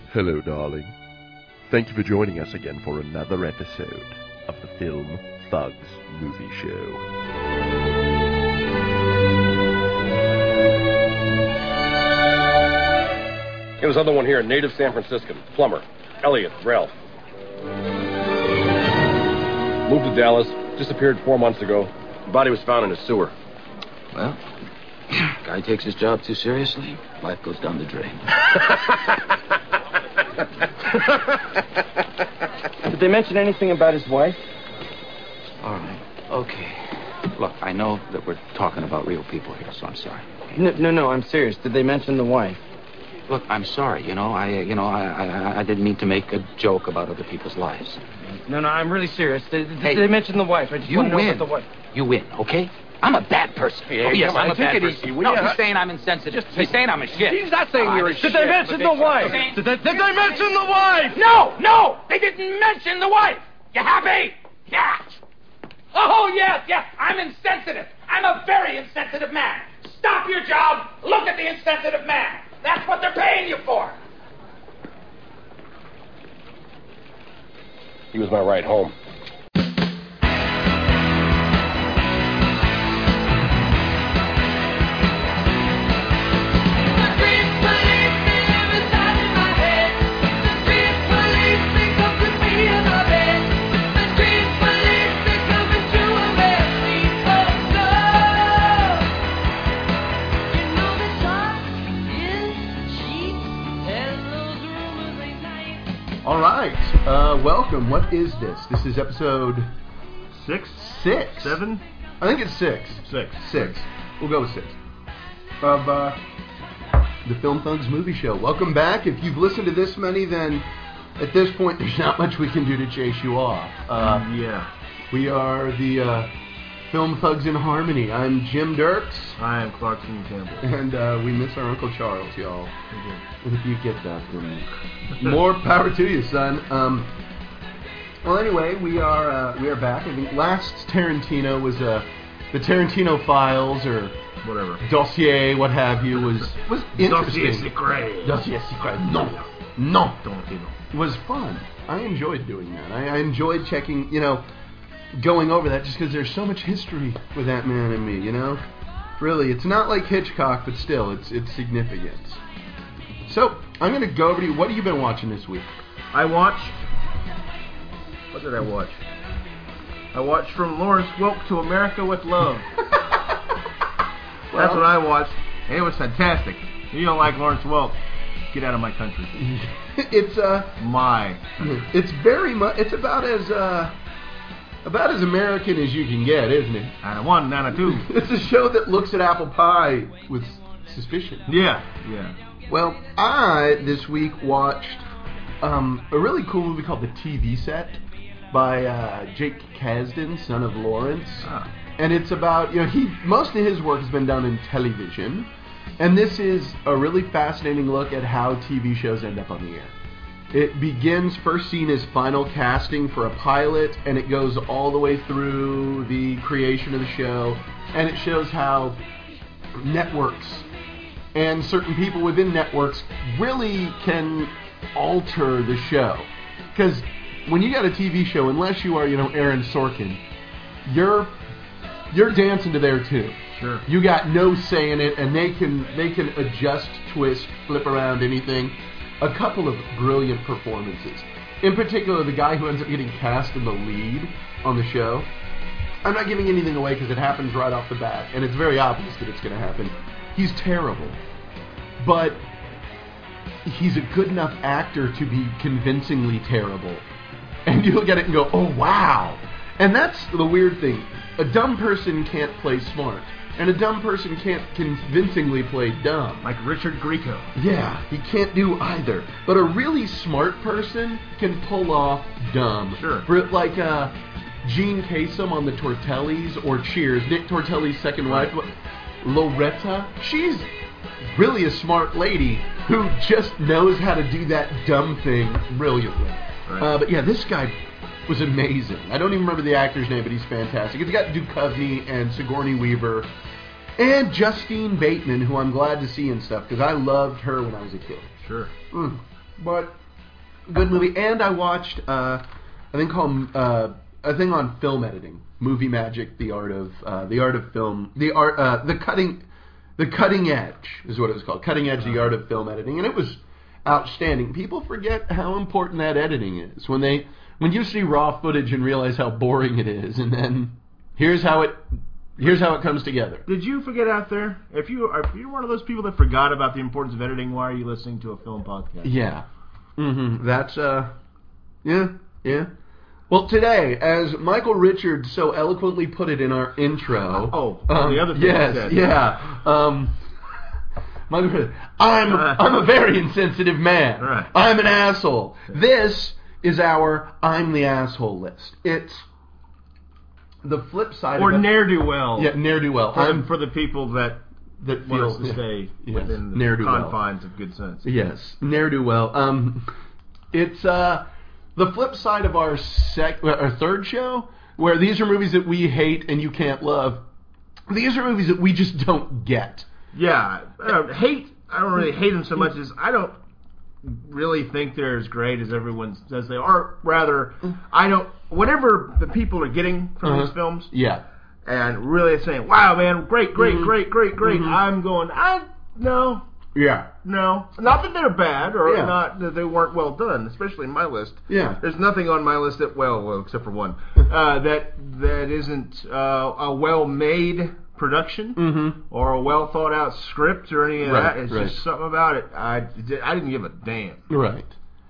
Hello, darling. Thank you for joining us again for another episode of the Film Thugs Movie Show. Here's another one here, native San Franciscan, plumber, Elliot, Ralph. Moved to Dallas, disappeared 4 months ago. Body was found in a sewer. Well, guy takes his job too seriously, life goes down the drain. Did they mention anything about his wife? All right, okay. Look, I know that we're talking about real people here, so I'm sorry. No, I'm serious. Did they mention the wife? Look, I'm sorry. I didn't mean to make a joke about other people's lives. No, I'm really serious. Did they mention the wife? I just want to know about the wife. You win, okay? I'm a bad person. Hey, yes, come on, I'm a bad take it person. easy, No, will ya? he's saying I'm insensitive. He's saying I'm a shit. He's not saying you're a shit. Did they mention the wife? Did they mention the wife? No, they didn't mention the wife. You happy? Yeah. Oh, yes, I'm insensitive. I'm a very insensitive man. Stop your job. Look at the insensitive man. That's what they're paying you for. He was my ride home. All right, welcome. What is this? This is episode 6? 7? I think it's 6. 6. We'll go with 6. Of the Film Thugs Movie Show. Welcome back. If you've listened to this many, then at this point there's not much we can do to chase you off. Yeah. We are the Film Thugs in Harmony. I'm Jim Dirks. I am Clarkson Campbell. And we miss our Uncle Charles, y'all. And if you get that, then more power to you, son. Well, anyway, we are back. I think last Tarantino was the Tarantino Files or whatever dossier, what have you, was interesting. Dossier Secret. Dossier Secret. No. Was fun. I enjoyed doing that. I enjoyed checking, going over that just because there's so much history with that man and me, Really, it's not like Hitchcock, but still, it's significant. So, I'm going to go over to you. What have you been watching this week? What did I watch? I watched From Lawrence Welk to America with Love. That's what I watched. And it was fantastic. If you don't like Lawrence Welk, get out of my country. It's my. It's very much. It's about as American as you can get, isn't it? Out of one, out of two. It's a show that looks at apple pie with suspicion. Yeah. Well, I this week watched a really cool movie called The TV Set by Jake Kasdan, son of Lawrence. And it's about, most of his work has been done in television, and this is a really fascinating look at how TV shows end up on the air. It begins first seen as final casting for a pilot, and it goes all the way through the creation of the show, and it shows how networks and certain people within networks really can alter the show. Because when you got a TV show, unless you are, Aaron Sorkin, you're dancing to there too. Sure. You got no say in it, and they can adjust, twist, flip around anything. A couple of brilliant performances. In particular, the guy who ends up getting cast in the lead on the show. I'm not giving anything away because it happens right off the bat, and it's very obvious that it's going to happen. He's terrible, but he's a good enough actor to be convincingly terrible. And you look at it and go, oh, wow. And that's the weird thing. A dumb person can't play smart. And a dumb person can't convincingly play dumb. Like Richard Grieco. Yeah, he can't do either. But a really smart person can pull off dumb. Sure. Like Jean Kasem on the Tortellis or Cheers, Nick Tortelli's second wife, Loretta. She's really a smart lady who just knows how to do that dumb thing brilliantly. Right. But yeah, this guy was amazing. I don't even remember the actor's name, but he's fantastic. It's got Duchovny and Sigourney Weaver and Justine Bateman, who I'm glad to see and stuff, because I loved her when I was a kid. Sure. But Good movie. And I watched a thing on film editing, Movie Magic, the art of film, the cutting edge is what it was called. Cutting Edge, the art of film editing, and it was outstanding. People forget how important that editing is when you see raw footage and realize how boring it is, and then here's how it comes together. Did you forget out there? If you're one of those people that forgot about the importance of editing, why are you listening to a film podcast? Yeah. Mm-hmm. That's yeah. Well, today, as Michael Richards so eloquently put it in our intro. The other thing yes, he said. Yeah. Michael, I'm a very insensitive man. Right. I'm an asshole. This is our I'm the asshole list. It's the flip side or of it. ne'er-do-well. Yeah, ne'er-do-well. For the people that that want us feel to stay yes, within the ne'er-do-well. confines of good sense. Yes, ne'er-do-well. It's the flip side of our third show, where these are movies that we hate and you can't love. These are movies that we just don't get. Yeah, I don't really hate them so much as I don't really think they're as great as everyone says they are. Rather, whatever the people are getting from these films, yeah, and really saying, wow, man, great, I'm going, no. Yeah. No. Not that they're bad, or not that they weren't well done, especially in my list. Yeah. There's nothing on my list that, well except for one, that isn't a well-made production or a well-thought-out script or any of that. It's just something about it. I didn't give a damn. Right.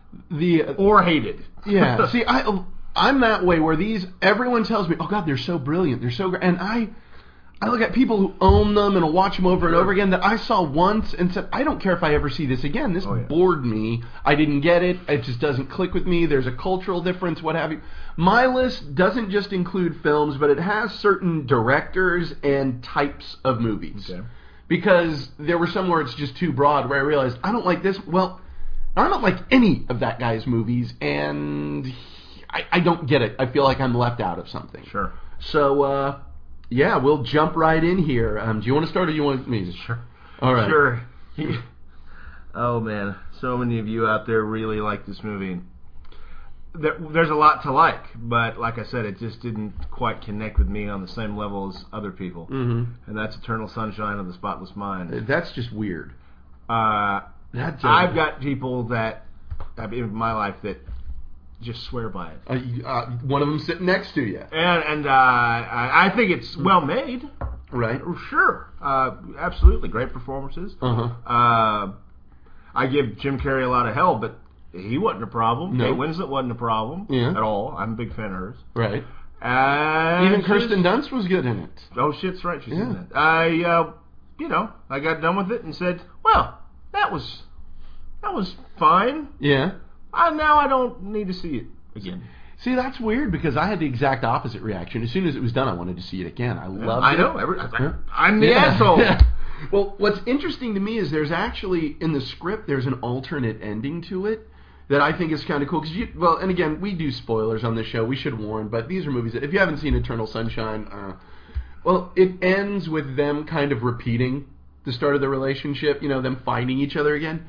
Or hated. Yeah. See, I'm that way where everyone tells me, oh, God, they're so brilliant. They're so great. And I look at people who own them and will watch them over and over again that I saw once and said, I don't care if I ever see this again. This bored me. I didn't get it. It just doesn't click with me. There's a cultural difference, what have you. My list doesn't just include films, but it has certain directors and types of movies. Okay. Because there were some where it's just too broad, where I realized, I don't like this. Well, I don't like any of that guy's movies, and I don't get it. I feel like I'm left out of something. Sure. So, yeah, we'll jump right in here. Do you want to start or do you want me? Sure. All right. Sure. Oh, man. So many of you out there really like this movie. There's a lot to like, but like I said, it just didn't quite connect with me on the same level as other people. Mm-hmm. And that's Eternal Sunshine of the Spotless Mind. That's just weird. I've got people that in my life that just swear by it. One of them sitting next to you. And I think it's well made. Right. Sure. Absolutely. Great performances. I give Jim Carrey a lot of hell, but he wasn't a problem. No. Kate Winslet wasn't a problem at all. I'm a big fan of hers. Right. And even Kirsten Dunst was good in it. Oh, shit's right. She's in it. I got done with it and said, well, that was fine. Yeah. Now I don't need to see it again. See, that's weird because I had the exact opposite reaction. As soon as it was done, I wanted to see it again. I loved it. I know. I'm the asshole. Yeah. Well, what's interesting to me is there's actually, in the script, there's an alternate ending to it that I think is kind of cool. And again, we do spoilers on this show. We should warn, but these are movies that, if you haven't seen Eternal Sunshine, it ends with them kind of repeating the start of the relationship, them finding each other again.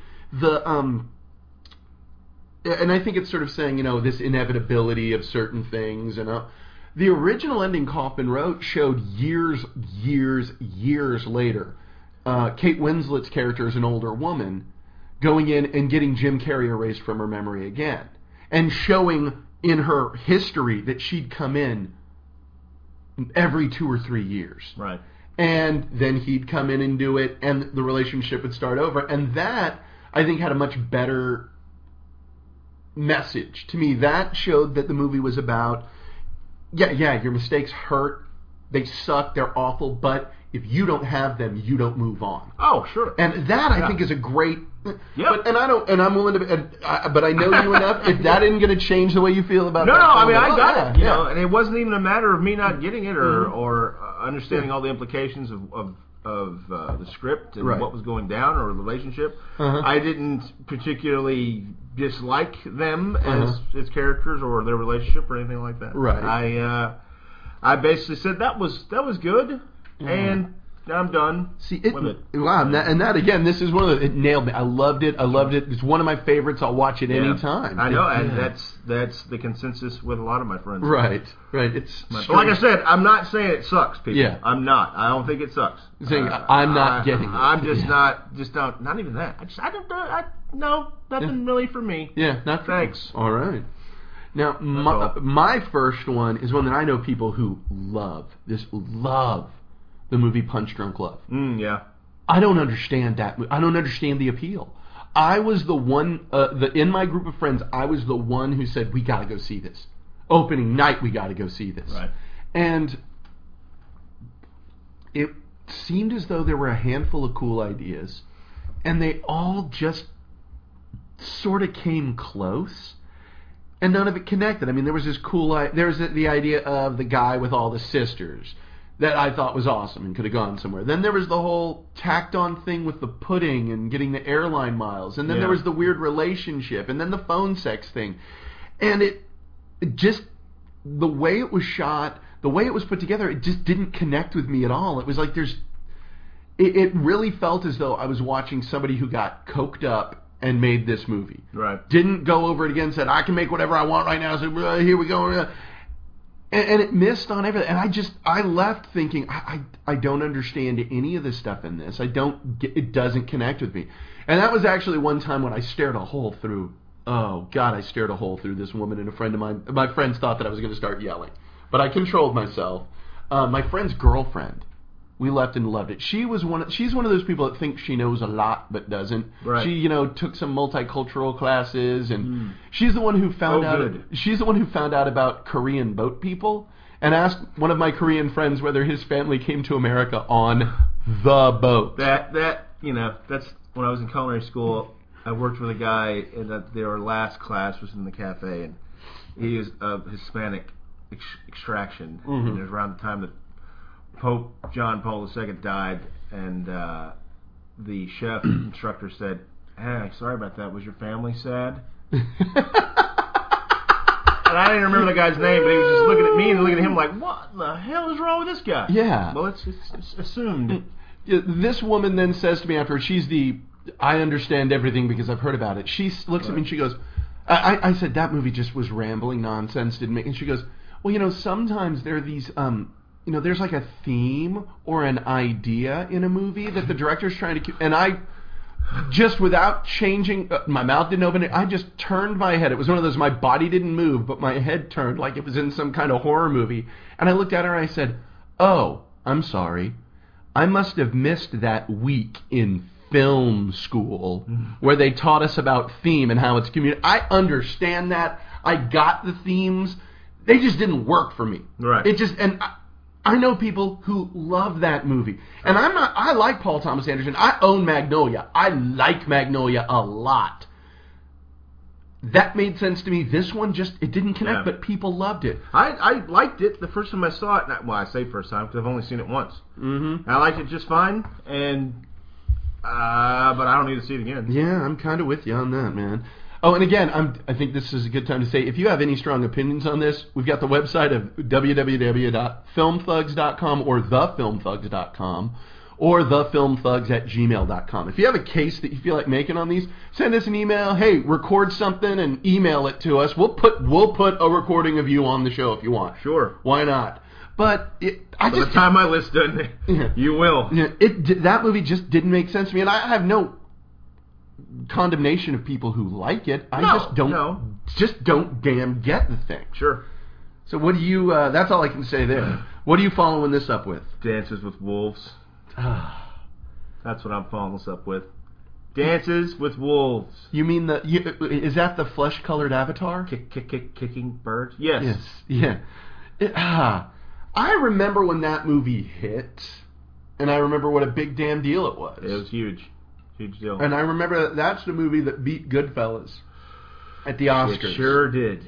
And I think it's sort of saying, this inevitability of certain things. And the original ending Kaufman wrote showed years later, Kate Winslet's character as an older woman going in and getting Jim Carrey erased from her memory again. And showing in her history that she'd come in every 2 or 3 years. Right. And then he'd come in and do it, and the relationship would start over. And that, I think, had a much better message to me. That showed that the movie was about, your mistakes hurt, they suck, they're awful, but if you don't have them, you don't move on. Oh, sure. And that I think is a great. Yeah. But I'm willing to. But I know you enough. If that isn't going to change the way you feel about no, that, I mean, I got it. You know, and it wasn't even a matter of me not getting it or understanding all the implications of the script and what was going down or the relationship. I didn't particularly dislike them as characters or their relationship or anything like that. Right. I basically said that was good, and I'm done. See, with it. Wow, and that again, this is one of the, it nailed me. I loved it. It's one of my favorites. I'll watch it any time. I know, and that's the consensus with a lot of my friends. Right. It's but like I said, I'm not saying it sucks, people. Yeah. I'm not. I don't think it sucks. Saying I'm not getting it. I'm just not even that. Nothing really for me. Yeah, not thanks. All right. Now, my first one is one that I know people who love the movie Punch Drunk Love. Yeah. I don't understand that. I don't understand the appeal. I was the one, in my group of friends, I was the one who said, we got to go see this. Opening night, we got to go see this. Right. And it seemed as though there were a handful of cool ideas, and they all just sort of came close. And none of it connected. I mean, there was this there was the idea of the guy with all the sisters that I thought was awesome and could have gone somewhere. Then there was the whole tacked on thing with the pudding and getting the airline miles. And then there was the weird relationship. And then the phone sex thing. And it just, the way it was shot, the way it was put together, it just didn't connect with me at all. It was like it really felt as though I was watching somebody who got coked up and made this movie. Right. Didn't go over it again, said, I can make whatever I want right now, so here we go. And it missed on everything. And I left thinking, I don't understand any of the stuff in this. It doesn't connect with me. And that was actually one time when I stared a hole through, I stared a hole through this woman and a friend of mine. My friends thought that I was going to start yelling. But I controlled myself. My friend's girlfriend, we left and loved it. She's one of those people that thinks she knows a lot but doesn't. Right. She, took some multicultural classes, and she's the one who found out. Good. She's the one who found out about Korean boat people and asked one of my Korean friends whether his family came to America on the boat. That's when I was in culinary school. I worked with a guy, and their last class was in the cafe, and he was of Hispanic extraction. And it was around the time that Pope John Paul II died, and the chef instructor said, "Hey, sorry about that. Was your family sad?" And I didn't remember the guy's name, but he was just looking at me and looking at him like, "What the hell is wrong with this guy?" Yeah. Well, it's assumed. This woman then says to me afterwards, I understand everything because I've heard about it. She looks at me and she goes, I said, that movie just was rambling nonsense, didn't make. And she goes, well, sometimes there are these, there's like a theme or an idea in a movie that the director's trying to keep. And I just, without changing, my mouth didn't open it. I just turned my head. It was one of those, my body didn't move, but my head turned like it was in some kind of horror movie. And I looked at her and I said, oh, I'm sorry. I must have missed that week in film school where they taught us about theme and how it's communicated. I understand that. I got the themes. They just didn't work for me. Right. I know people who love that movie. And I like Paul Thomas Anderson. I own Magnolia. I like Magnolia a lot. That made sense to me. This one it didn't connect, but people loved it. I liked it the first time I saw it. Well, I say first time because I've only seen it once. Mm-hmm. I liked it just fine, and but I don't need to see it again. Yeah, I'm kind of with you on that, man. Oh, and again, I think this is a good time to say, if you have any strong opinions on this, we've got the website of www.filmthugs.com or thefilmthugs.com or thefilmthugs@gmail.com. If you have a case that you feel like making on these, send us an email. Hey, record something and email it to us. We'll put a recording of you on the show if you want. Sure. Why not? But by the time my list done, you will. That movie just didn't make sense to me, and I have no condemnation of people who like it. I just don't damn get the thing. Sure. So what do you? That's all I can say there. What are you following this up with? Dances with Wolves. That's what I'm following this up with. Dances with Wolves. You mean is that the flesh-colored avatar? Kicking bird? Yes. Yeah. I remember when that movie hit, and I remember what a big damn deal it was. It was huge. Huge deal. And I remember that's the movie that beat Goodfellas at the Oscars. It sure did.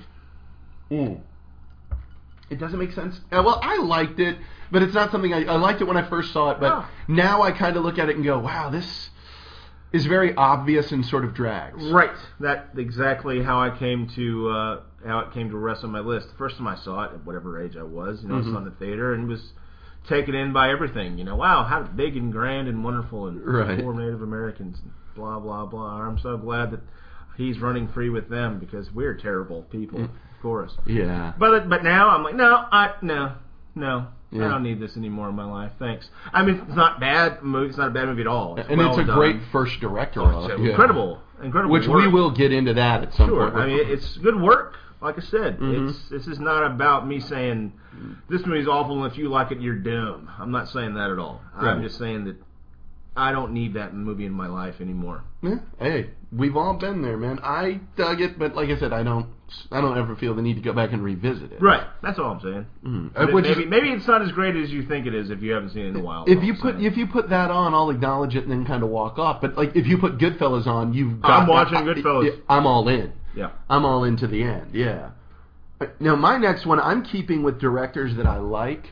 It doesn't make sense. Well, I liked it, but it's not something I liked it when I first saw it, but now I kind of look at it and go, wow, this is very obvious and sort of drags. Right. That's exactly how it came to rest on my list. The first time I saw it, at whatever age I was, I saw it in the theater and was taken in by everything. Wow, how big and grand and wonderful and poor Native Americans, and blah blah blah. I'm so glad that he's running free with them because we're terrible people, of course. Yeah. But now I'm like, no. Yeah. I don't need this anymore in my life. Thanks. I mean, it's not bad. It's not a bad movie at all. It's a great first director. Incredible Which work. We will get into that at some point. I mean, it's good work. Like I said, this is not about me saying this movie's awful and if you like it, you're dumb. I'm not saying that at all. Right. I'm just saying that I don't need that movie in my life anymore. Yeah. Hey, we've all been there, man. I dug it, but like I said, I don't ever feel the need to go back and revisit it. Right. That's all I'm saying. Maybe it's not as great as you think it is if you haven't seen it in a while. If you put that on, I'll acknowledge it and then kind of walk off. But like if you put Goodfellas on, I'm watching Goodfellas. I'm all in. Yeah. I'm all in to the end. Yeah. Now my next one, I'm keeping with directors that I like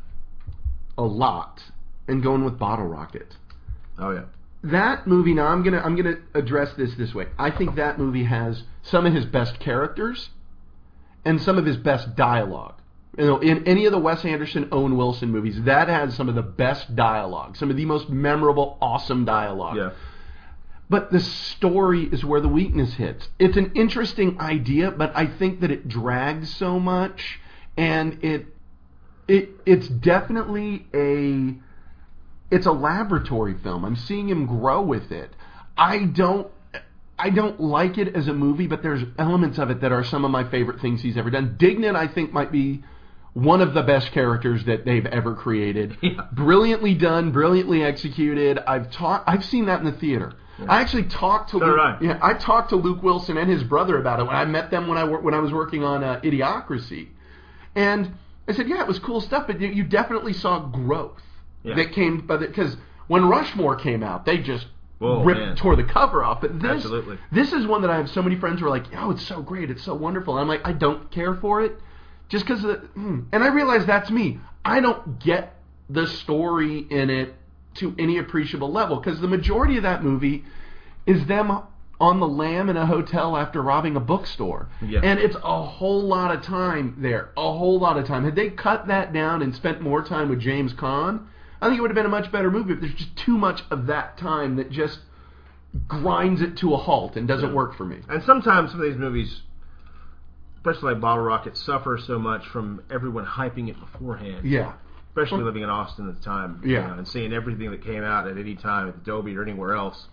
a lot and going with Bottle Rocket. Oh yeah. That movie, now I'm gonna address this way. I think that movie has some of his best characters and some of his best dialogue. In any of the Wes Anderson, Owen Wilson movies, that has some of the best dialogue, some of the most memorable, awesome dialogue. Yeah. But the story is where the weakness hits. It's an interesting idea, but I think that it drags so much, and it's definitely it's a laboratory film. I'm seeing him grow with it. I don't like it as a movie, but there's elements of it that are some of my favorite things he's ever done. Dignan, I think, might be one of the best characters that they've ever created. Yeah. Brilliantly done, brilliantly executed. I've seen that in the theater. Yeah. I actually talked to I talked to Luke Wilson and his brother about it when I met them when I was working on Idiocracy, and I said, yeah, it was cool stuff, but you definitely saw growth. Yeah. That came, because when Rushmore came out, they just tore the cover off. But this is one that I have so many friends who are like, oh, it's so great, it's so wonderful. And I'm like, I don't care for it, just because and I realize that's me. I don't get the story in it to any appreciable level, because the majority of that movie is them on the lam in a hotel after robbing a bookstore. Yeah. And it's a whole lot of time there, a whole lot of time. Had they cut that down and spent more time with James Caan, I think it would have been a much better movie, but there's just too much of that time that just grinds it to a halt and doesn't work for me. And sometimes some of these movies, especially like Bottle Rocket, suffer so much from everyone hyping it beforehand. Yeah. Especially living in Austin at the time. Yeah. And seeing everything that came out at any time at the Dolby or anywhere else.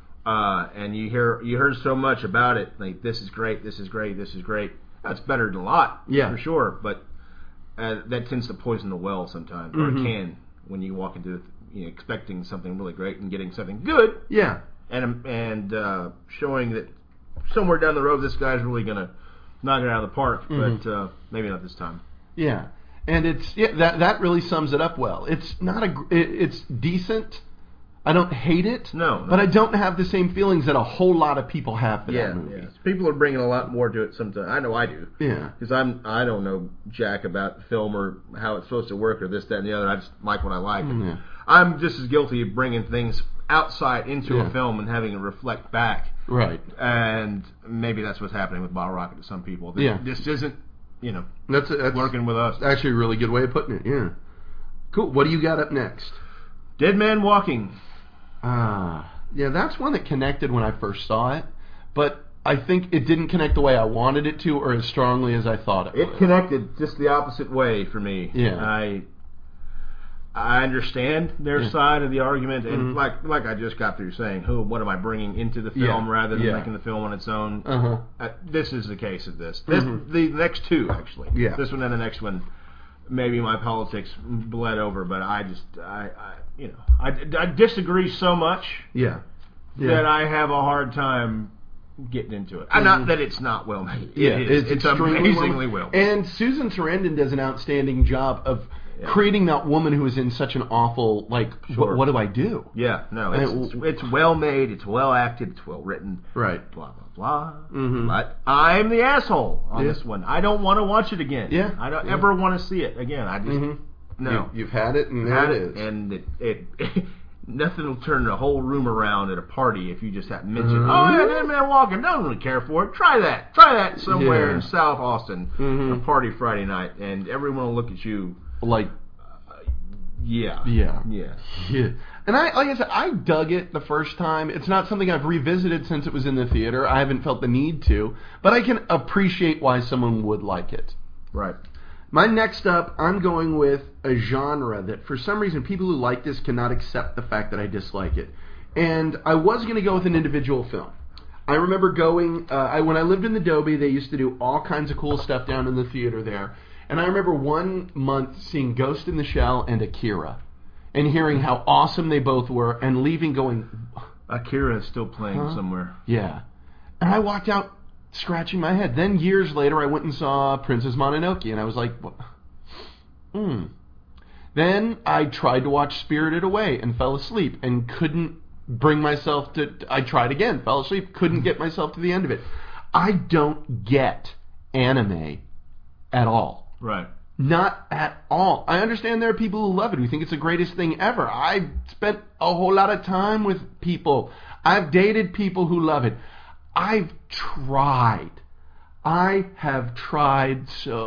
And you heard so much about it, like, this is great, this is great, this is great. That's better than a lot, for sure. But that tends to poison the well sometimes, or it can. When you walk into expecting something really great and getting something good, and showing that somewhere down the road this guy's really gonna knock it out of the park, but maybe not this time. Yeah, and that really sums it up well. It's not it's decent. I don't hate it, but I don't have the same feelings that a whole lot of people have for that movie. Yeah. People are bringing a lot more to it sometimes. I know I do. Yeah. Because I don't know jack about film or how it's supposed to work or this, that, and the other. I just like what I like. Yeah. I'm just as guilty of bringing things outside into a film and having it reflect back. Right. And maybe that's what's happening with Bottle Rocket to some people. This isn't, that's working with us. Actually a really good way of putting it, yeah. Cool. What do you got up next? Dead Man Walking. Yeah, that's one that connected when I first saw it, but I think it didn't connect the way I wanted it to, or as strongly as I thought it would. It connected just the opposite way for me. Yeah. I understand their side of the argument, and like I just got through saying, what am I bringing into the film rather than making the film on its own? This is the case of this. The next two, actually. Yeah. This one and the next one, maybe my politics bled over, but I disagree so much that I have a hard time getting into it. Not that it's not well made. It's amazingly well made. And Susan Sarandon does an outstanding job of creating that woman who is in such an awful, what do I do? Yeah, no, it's well made, it's well acted, it's well written. Right. Blah, blah, blah. But I'm the asshole on this one. I don't want to watch it again. Yeah. I don't ever want to see it again. I just... No. You've had it, and there it is. And it nothing will turn the whole room around at a party if you just have mentioned, Dead Man Walking. Don't really care for it. Try that somewhere in South Austin, a party Friday night, and everyone will look at you like Yeah. And like I said, I dug it the first time. It's not something I've revisited since it was in the theater. I haven't felt the need to, but I can appreciate why someone would like it. Right. My next up, I'm going with a genre that for some reason people who like this cannot accept the fact that I dislike it. And I was going to go with an individual film. I remember going, when I lived in the Dobie, they used to do all kinds of cool stuff down in the theater there. And I remember one month seeing Ghost in the Shell and Akira, and hearing how awesome they both were, and leaving going... Akira is still playing somewhere. Yeah. And I walked out scratching my head. Then years later, I went and saw Princess Mononoke, and I was like... Then I tried to watch Spirited Away and fell asleep, and couldn't bring myself to... I tried again, fell asleep, couldn't get myself to the end of it. I don't get anime at all. Right. Not at all. I understand there are people who love it, who think it's the greatest thing ever. I've spent a whole lot of time with people. I've dated people who love it. I've tried. I have tried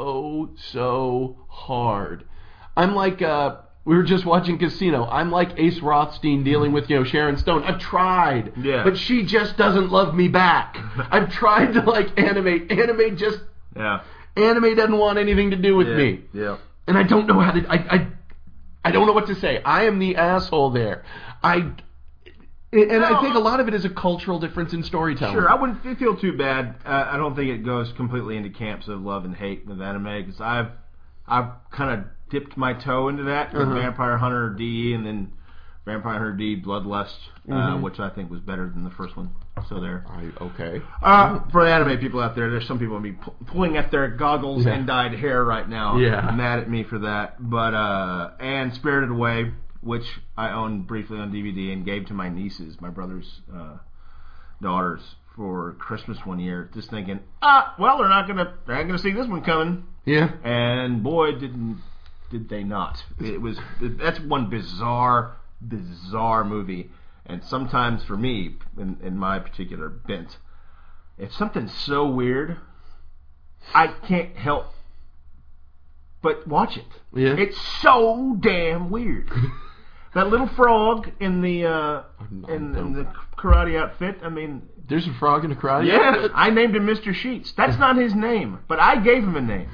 so hard. I'm like, we were just watching Casino. I'm like Ace Rothstein dealing with, Sharon Stone. I've tried. Yeah. But she just doesn't love me back. I've tried to like anime. Anime just... Yeah. Anime doesn't want anything to do with me. Yeah. And I don't know how to... I don't know what to say. I am the asshole there. I think a lot of it is a cultural difference in storytelling. Sure, I wouldn't feel too bad. I don't think it goes completely into camps of love and hate with anime, because I've kind of dipped my toe into that with Vampire Hunter D, and then Vampire Hunter D Bloodlust, which I think was better than the first one. So there. Okay. For the anime people out there, there's some people be pulling at their goggles and dyed hair right now. Yeah. Mad at me for that. But and Spirited Away, which I owned briefly on DVD and gave to my nieces, my brother's daughters, for Christmas one year, just thinking, well, they're not gonna see this one coming. Yeah. And boy, did they not. That's one bizarre movie. And sometimes for me, in my particular bent, if something's so weird, I can't help but watch it. Yeah. It's so damn weird. That little frog in the in the karate outfit, I mean... There's a frog in a karate Yeah, outfit? I named him Mr. Sheets. That's not his name, but I gave him a name.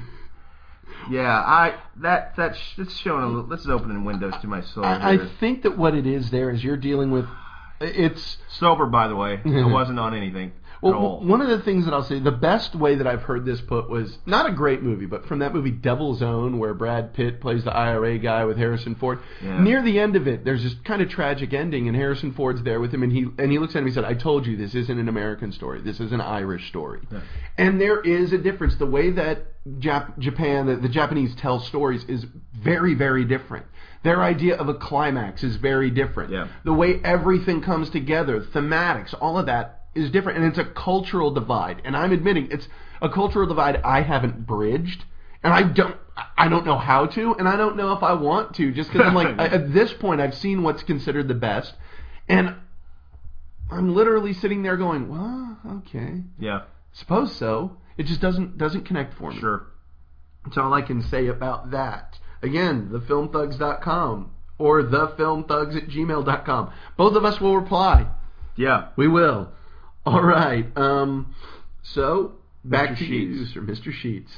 Yeah, that's showing a little... This is opening windows to my soul. I think that what it is there is you're dealing with... It's... Sober, by the way. I wasn't on anything. Well, one of the things that I'll say, the best way that I've heard this put was, not a great movie, but from that movie Devil's Own, where Brad Pitt plays the IRA guy with Harrison Ford. Yeah. Near the end of it, there's this kind of tragic ending, and Harrison Ford's there with him, and he looks at him and he said, I told you, this isn't an American story. This is an Irish story. Yeah. And there is a difference. The way that Japan, the Japanese tell stories is very, very different. Their idea of a climax is very different. Yeah. The way everything comes together, thematics, all of that is different, and it's a cultural divide. And I'm admitting it's a cultural divide I haven't bridged, and I don't know how to, and I don't know if I want to, just because I'm like, at this point I've seen what's considered the best, and I'm literally sitting there going, well, okay, yeah, suppose so. It just doesn't connect for me. Sure. That's all I can say about that. Again, thefilmthugs.com or thefilmthugs@gmail.com. Both of us will reply. Yeah, we will. All right. So back to you, Sir Mr. Sheets.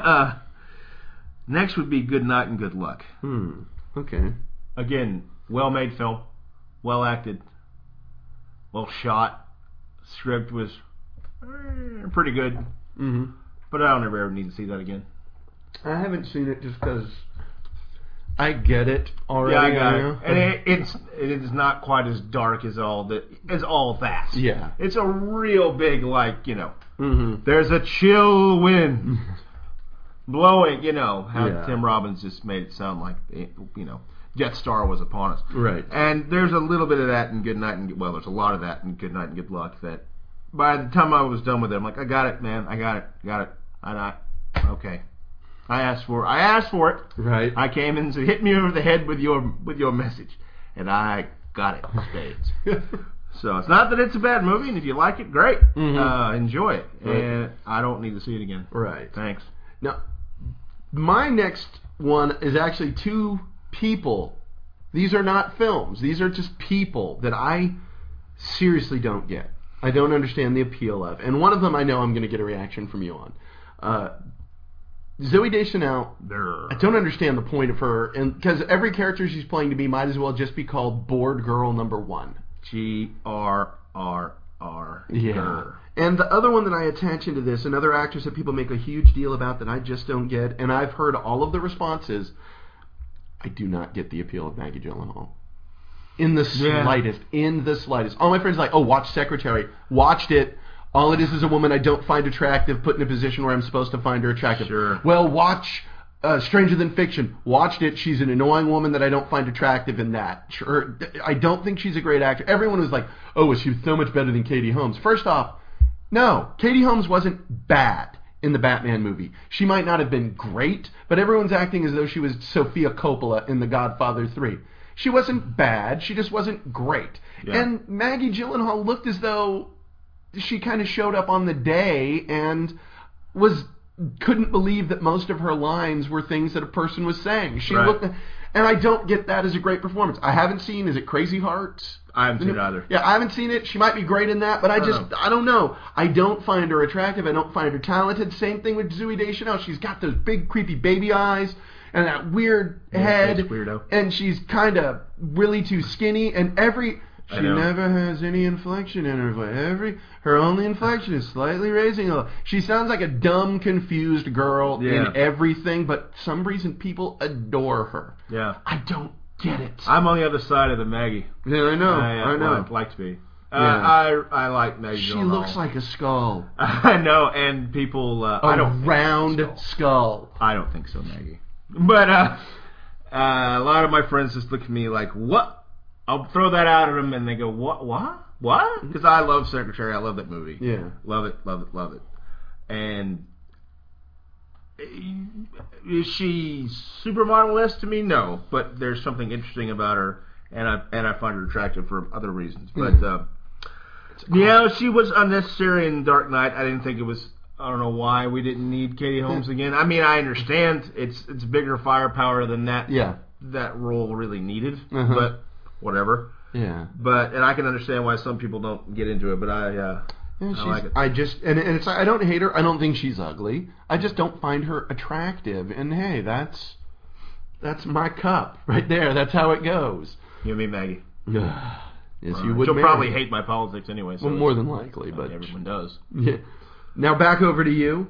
Next would be Good Night and Good Luck. Okay. Again, well-made film, well acted, well shot. Script was pretty good. Mm-hmm. But I don't ever need to see that again. I haven't seen it just because I get it already. Yeah, I got it. And it is not quite as dark as all that. Yeah. It's a real big, there's a chill wind blowing, how Tim Robbins just made it sound like, Jet Star was upon us. Right. And there's a little bit of that in Good Night and... Well, there's a lot of that in Good Night and Good Luck that by the time I was done with it, I'm like, I got it, man. I got it. Okay. I asked for it. Right. I came in and said, hit me over the head with your message. And I got it in spades. So it's not that it's a bad movie, and if you like it, great. Mm-hmm. Enjoy it. Right. And I don't need to see it again. Right. Thanks. Now, my next one is actually two people These are not films. These are just people that I seriously don't get. I don't understand the appeal of. And one of them I know I'm going to get a reaction from you on. Zooey Deschanel, I don't understand the point of her, because every character she's playing to me might as well just be called Bored Girl Number 1. GRRR. Yeah. And the other one that I attach into this, another actress that people make a huge deal about that I just don't get, and I've heard all of the responses, I do not get the appeal of Maggie Gyllenhaal. In the slightest. In the slightest. All my friends are like, oh, watch Secretary. Watched it. All it is a woman I don't find attractive put in a position where I'm supposed to find her attractive. Sure. Well, watch Stranger Than Fiction. Watched it. She's an annoying woman that I don't find attractive in that. Sure. I don't think she's a great actor. Everyone was like, oh, she was so much better than Katie Holmes. First off, no. Katie Holmes wasn't bad in the Batman movie. She might not have been great, but everyone's acting as though she was Sofia Coppola in The Godfather 3. She wasn't bad. She just wasn't great. Yeah. And Maggie Gyllenhaal looked as though she kind of showed up on the day and couldn't believe that most of her lines were things that a person was saying. She looked, and I don't get that as a great performance. I haven't seen, is it Crazy Hearts? I haven't seen it either. Yeah, I haven't seen it. She might be great in that, but I don't know. I don't find her attractive. I don't find her talented. Same thing with Zooey Deschanel. She's got those big, creepy baby eyes and that weird head. Weirdo. And she's kind of really too skinny. And she never has any inflection in her voice. Her only inflection is slightly raising a little. She sounds like a dumb, confused girl in everything, but for some reason people adore her. Yeah. I don't get it. I'm on the other side of the Maggie. Yeah, I know. I know. I'd like to be. I like Maggie Gyllenhaal. She looks like a skull. I know, and people... round skull. I don't think so, Maggie. But a lot of my friends just look at me like, what? I'll throw that out at them, and they go, what? Because I love Secretary. I love that movie. Yeah. Love it. And is she supermodel-esque to me? No. But there's something interesting about her, and I find her attractive for other reasons. But, she was unnecessary in Dark Knight. I didn't think it was... I don't know why we didn't need Katie Holmes again. I mean, I understand it's bigger firepower than that role really needed, but whatever. Yeah. And I can understand why some people don't get into it, but I like it. It's I don't hate her. I don't think she's ugly. I just don't find her attractive. And hey, that's my cup right there. That's how it goes. You and me, Maggie. Yes, you would. She'll probably hate my politics anyway. So more than likely, but everyone does. Yeah. Now back over to you.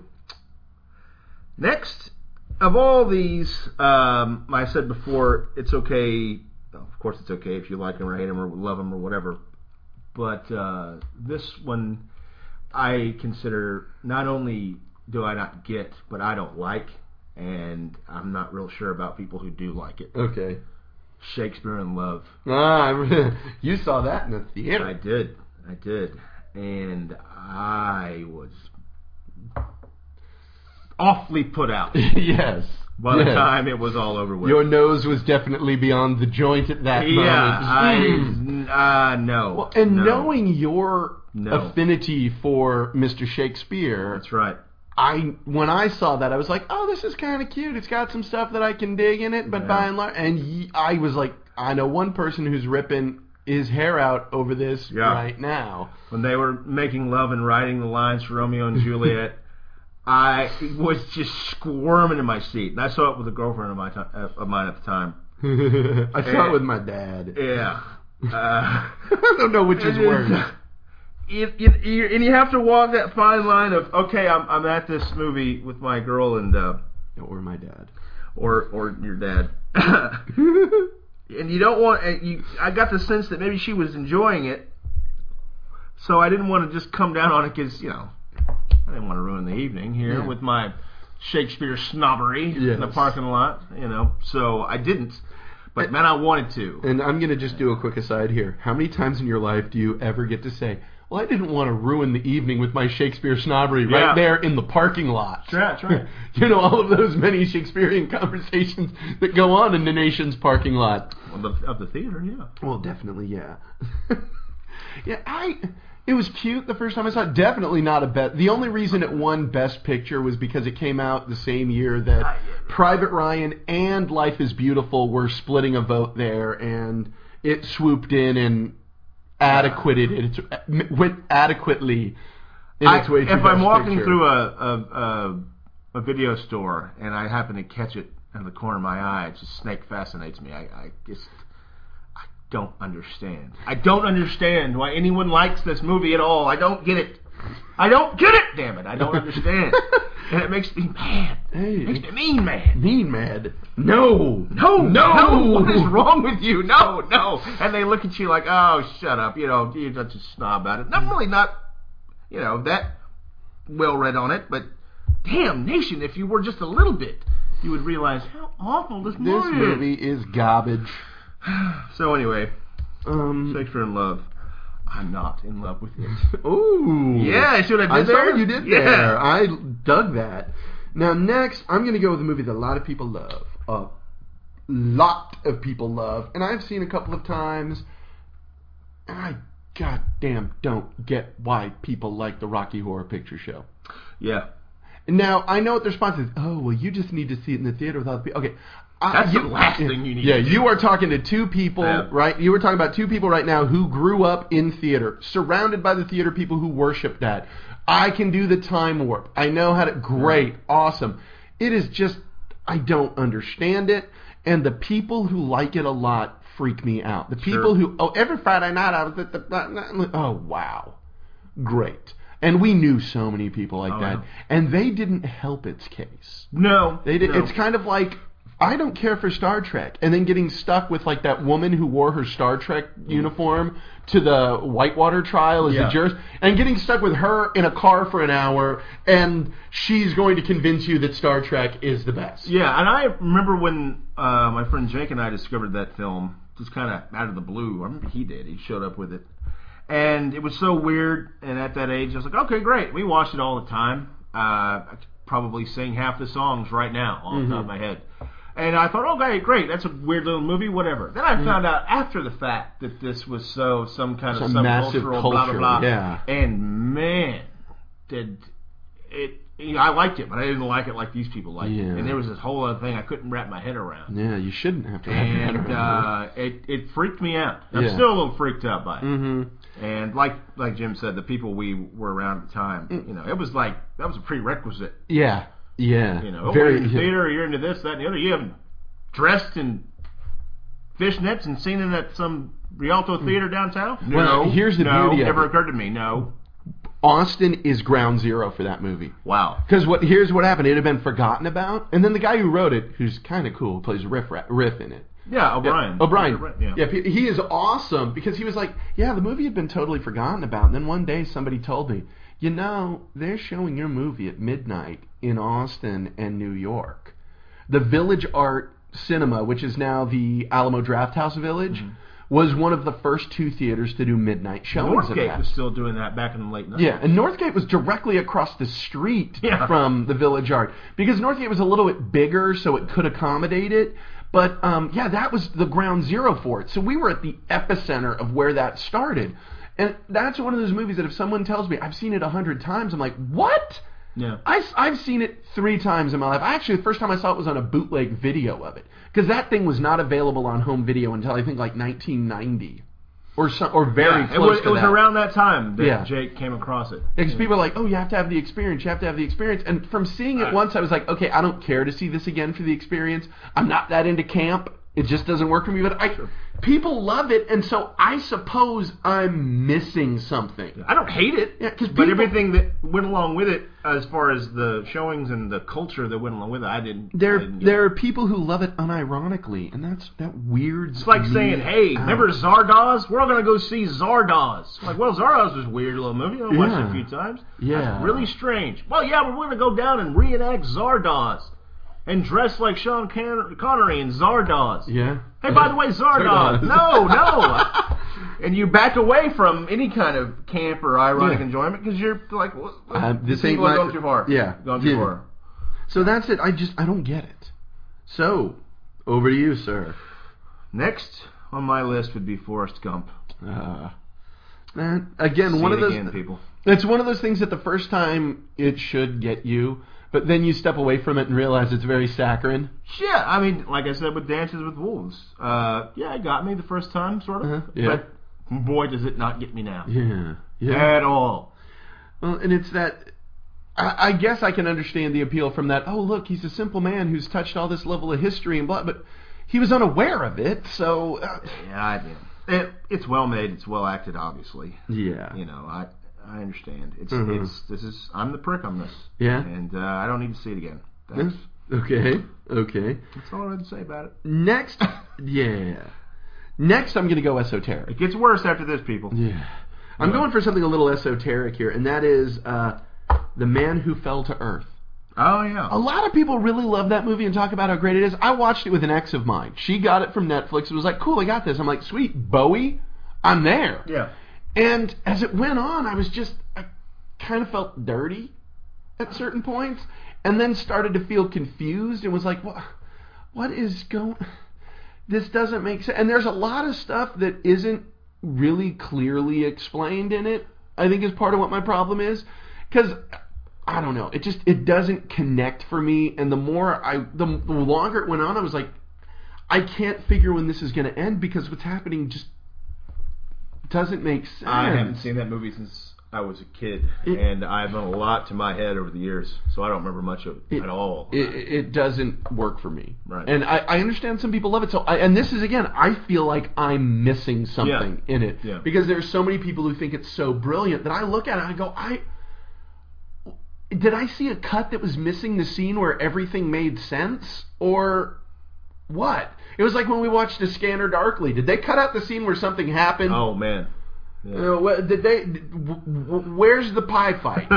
Next, of all these, I said before, it's okay. Of course, it's okay if you like him or hate him or love him or whatever. But this one, I consider not only do I not get, but I don't like, and I'm not real sure about people who do like it. Okay. Shakespeare in Love. You saw that in the theater. I did, and I was awfully put out. Yes. By the time it was all over with. Your nose was definitely beyond the joint at that moment. No. Well, knowing your affinity for Mr. Shakespeare... That's right. When I saw that, I was like, oh, this is kind of cute. It's got some stuff that I can dig in it, but by and large... And I was like, I know one person who's ripping his hair out over this right now. When they were making love and writing the lines for Romeo and Juliet... I was just squirming in my seat, and I saw it with a girlfriend of mine at the time. I saw it with my dad. Yeah. I don't know which is worse. And you have to walk that fine line of, okay, I'm at this movie with my girl and... or my dad. Or your dad. And you don't want... I got the sense that maybe she was enjoying it, so I didn't want to just come down on it because, I didn't want to ruin the evening here with my Shakespeare snobbery in the parking lot, so I didn't. But, man, I wanted to. And I'm going to just do a quick aside here. How many times in your life do you ever get to say, well, I didn't want to ruin the evening with my Shakespeare snobbery right there in the parking lot? That's right. All of those many Shakespearean conversations that go on in the nation's parking lot. Well, of the theater, yeah. Well, definitely, yeah. It was cute the first time I saw it. Definitely not a bet. The only reason it won Best Picture was because it came out the same year that Private Ryan and Life is Beautiful were splitting a vote there, and it swooped in and went adequately in its way to If I'm walking Picture. through a video store and I happen to catch it in the corner of my eye, Snake fascinates me. I don't understand. I don't understand why anyone likes this movie at all. I don't get it. Damn it. I don't understand. And it makes me mad. It makes me mean mad. No. What is wrong with you? No. And they look at you like, oh, shut up. You're such a snob about it. I'm really not, that well read on it, but damnation, if you were just a little bit, you would realize how awful this movie is. This movie is garbage. So anyway, Shakespeare in Love. I'm not in love with it. Ooh. Yeah, I should have I did saw there. what you did there. I dug that. Now, next, I'm going to go with a movie that a lot of people love. A lot of people love. And I've seen a couple of times. And I goddamn don't get why people like the Rocky Horror Picture Show. Yeah. Now, I know what their response is. Oh, well, you just need to see it in the theater with other people. Okay. That's the last thing you need. Yeah, you are talking to two people, right? You were talking about two people right now who grew up in theater, surrounded by the theater people who worship that. I can do the time warp. I know how to. Great, awesome. It is just, I don't understand it, and the people who like it a lot freak me out. The people who, every Friday night I was at the, oh wow, great. And we knew so many people like that, and they didn't help its case. No, they did. No. It's kind of like, I don't care for Star Trek, and then getting stuck with like that woman who wore her Star Trek uniform to the Whitewater trial as a jurist, and getting stuck with her in a car for an hour, and she's going to convince you that Star Trek is the best. Yeah, and I remember when my friend Jake and I discovered that film, just kind of out of the blue. I remember he did. He showed up with it. And it was so weird, and at that age, I was like, okay, great. We watched it all the time. I could probably sing half the songs right now off the top of my head. And I thought, okay, great, that's a weird little movie, whatever. Then I found out after the fact that this was some kind of massive subcultural culture, blah, blah, blah. Yeah. And man, did it... I liked it, but I didn't like it like these people liked it. And there was this whole other thing I couldn't wrap my head around. Yeah, you shouldn't have to wrap your head around it freaked me out. I'm still a little freaked out by it. And like Jim said, the people we were around at the time, it was like, that was a prerequisite. Yeah. You're in the theater, you're into this, that, and the other. You haven't dressed in fishnets and seen it at some Rialto theater downtown? No. Well, here's the beauty of it. Never occurred to me, no. Austin is ground zero for that movie. Wow. Because here's what happened. It had been forgotten about, and then the guy who wrote it, who's kind of cool, plays riff in it. Yeah, O'Brien. Yeah, O'Brien. Yeah, he is awesome because he was like, yeah, the movie had been totally forgotten about. And then one day somebody told me, they're showing your movie at midnight in Austin and New York. The Village Art Cinema, which is now the Alamo Drafthouse Village, was one of the first two theaters to do midnight showings of that. Northgate was still doing that back in the late 90s. Yeah, and Northgate was directly across the street from the Village Art. Because Northgate was a little bit bigger, so it could accommodate it. But, that was the ground zero for it. So we were at the epicenter of where that started. And that's one of those movies that if someone tells me, I've seen it 100 times, I'm like, what? Yeah. I've seen it 3 times in my life. Actually, the first time I saw it was on a bootleg video of it. Because that thing was not available on home video until I think like 1990. Or very close to that. It was around that time that Jake came across it. Because people are like, oh, you have to have the experience. You have to have the experience. And from seeing it once, I was like, okay, I don't care to see this again for the experience. I'm not that into camp. It just doesn't work for me. But people love it, and so I suppose I'm missing something. I don't hate it, but everything that went along with it, as far as the showings and the culture that went along with it, I didn't. There are people who love it unironically, and that weirds. It's like saying, "Hey, remember Zardoz? We're all gonna go see Zardoz." I'm like, well, Zardoz was a weird little movie. I watched it a few times. Yeah, that's really strange. Well, yeah, we're gonna go down and reenact Zardoz. And dress like Sean Connery and Zardoz. Yeah. Hey, by the way, Zardoz. No. And you back away from any kind of camp or ironic enjoyment because you're like, this ain't going too far. Yeah. Going too far. So that's it. I don't get it. So, over to you, sir. Next on my list would be Forrest Gump. man. Again, one of those people. It's one of those things that the first time it should get you, but then you step away from it and realize it's very saccharine. Yeah, I mean, like I said with Dances with Wolves, it got me the first time, sort of. Yeah. But boy, does it not get me now. Yeah. At all. Well, and it's that. I guess I can understand the appeal from that. Oh, look, he's a simple man who's touched all this level of history and blah, but he was unaware of it. So it's well made. It's well acted, obviously. Yeah. I understand. I'm the prick on this. Yeah. And I don't need to see it again. Thanks. Okay. That's all I had to say about it. Next, Next, I'm going to go esoteric. It gets worse after this, people. Yeah. I'm going for something a little esoteric here, and that is The Man Who Fell to Earth. Oh, yeah. A lot of people really love that movie and talk about how great it is. I watched it with an ex of mine. She got it from Netflix. It was like, cool, I got this. I'm like, sweet, Bowie, I'm there. Yeah. And as it went on, I kind of felt dirty at certain points, and then started to feel confused and was like, what is going... This doesn't make sense. And there's a lot of stuff that isn't really clearly explained in it, I think is part of what my problem is. Because, I don't know, it doesn't connect for me. And the longer it went on, I was like, I can't figure when this is going to end because what's happening just doesn't make sense. I haven't seen that movie since I was a kid, and I've done a lot to my head over the years, so I don't remember much of it at all. It doesn't work for me. Right. And I understand some people love it. And this is, again, I feel like I'm missing something in it. Yeah. Because there's so many people who think it's so brilliant that I look at it and I go, did I see a cut that was missing the scene where everything made sense? Or what? It was like when we watched A Scanner Darkly. Did they cut out the scene where something happened? Oh, man. Yeah. Where's the pie fight?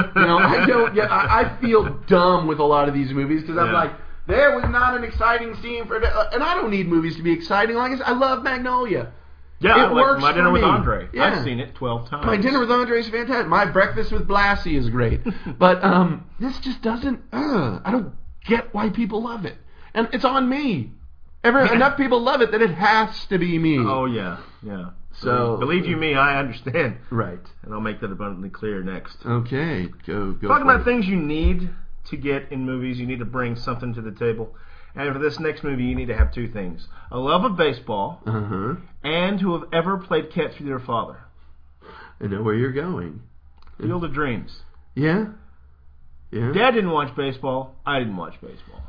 I feel dumb with a lot of these movies because I'm like, there was not an exciting scene and I don't need movies to be exciting. Like I love Magnolia. Yeah, it works. My Dinner with Andre. Yeah. I've seen it 12 times. My Dinner with Andre is fantastic. My Breakfast with Blassie is great. But this just doesn't. I don't get why people love it, and it's on me. Enough people love it that it has to be me. Oh yeah. So believe you me, I understand. Right. And I'll make that abundantly clear next. Okay, go. Talking about things you need to get in movies, you need to bring something to the table. And for this next movie, you need to have two things: a love of baseball, and to have ever played catch with your father. I know where you're going. Field of Dreams. Yeah. Dad didn't watch baseball. I didn't watch baseball.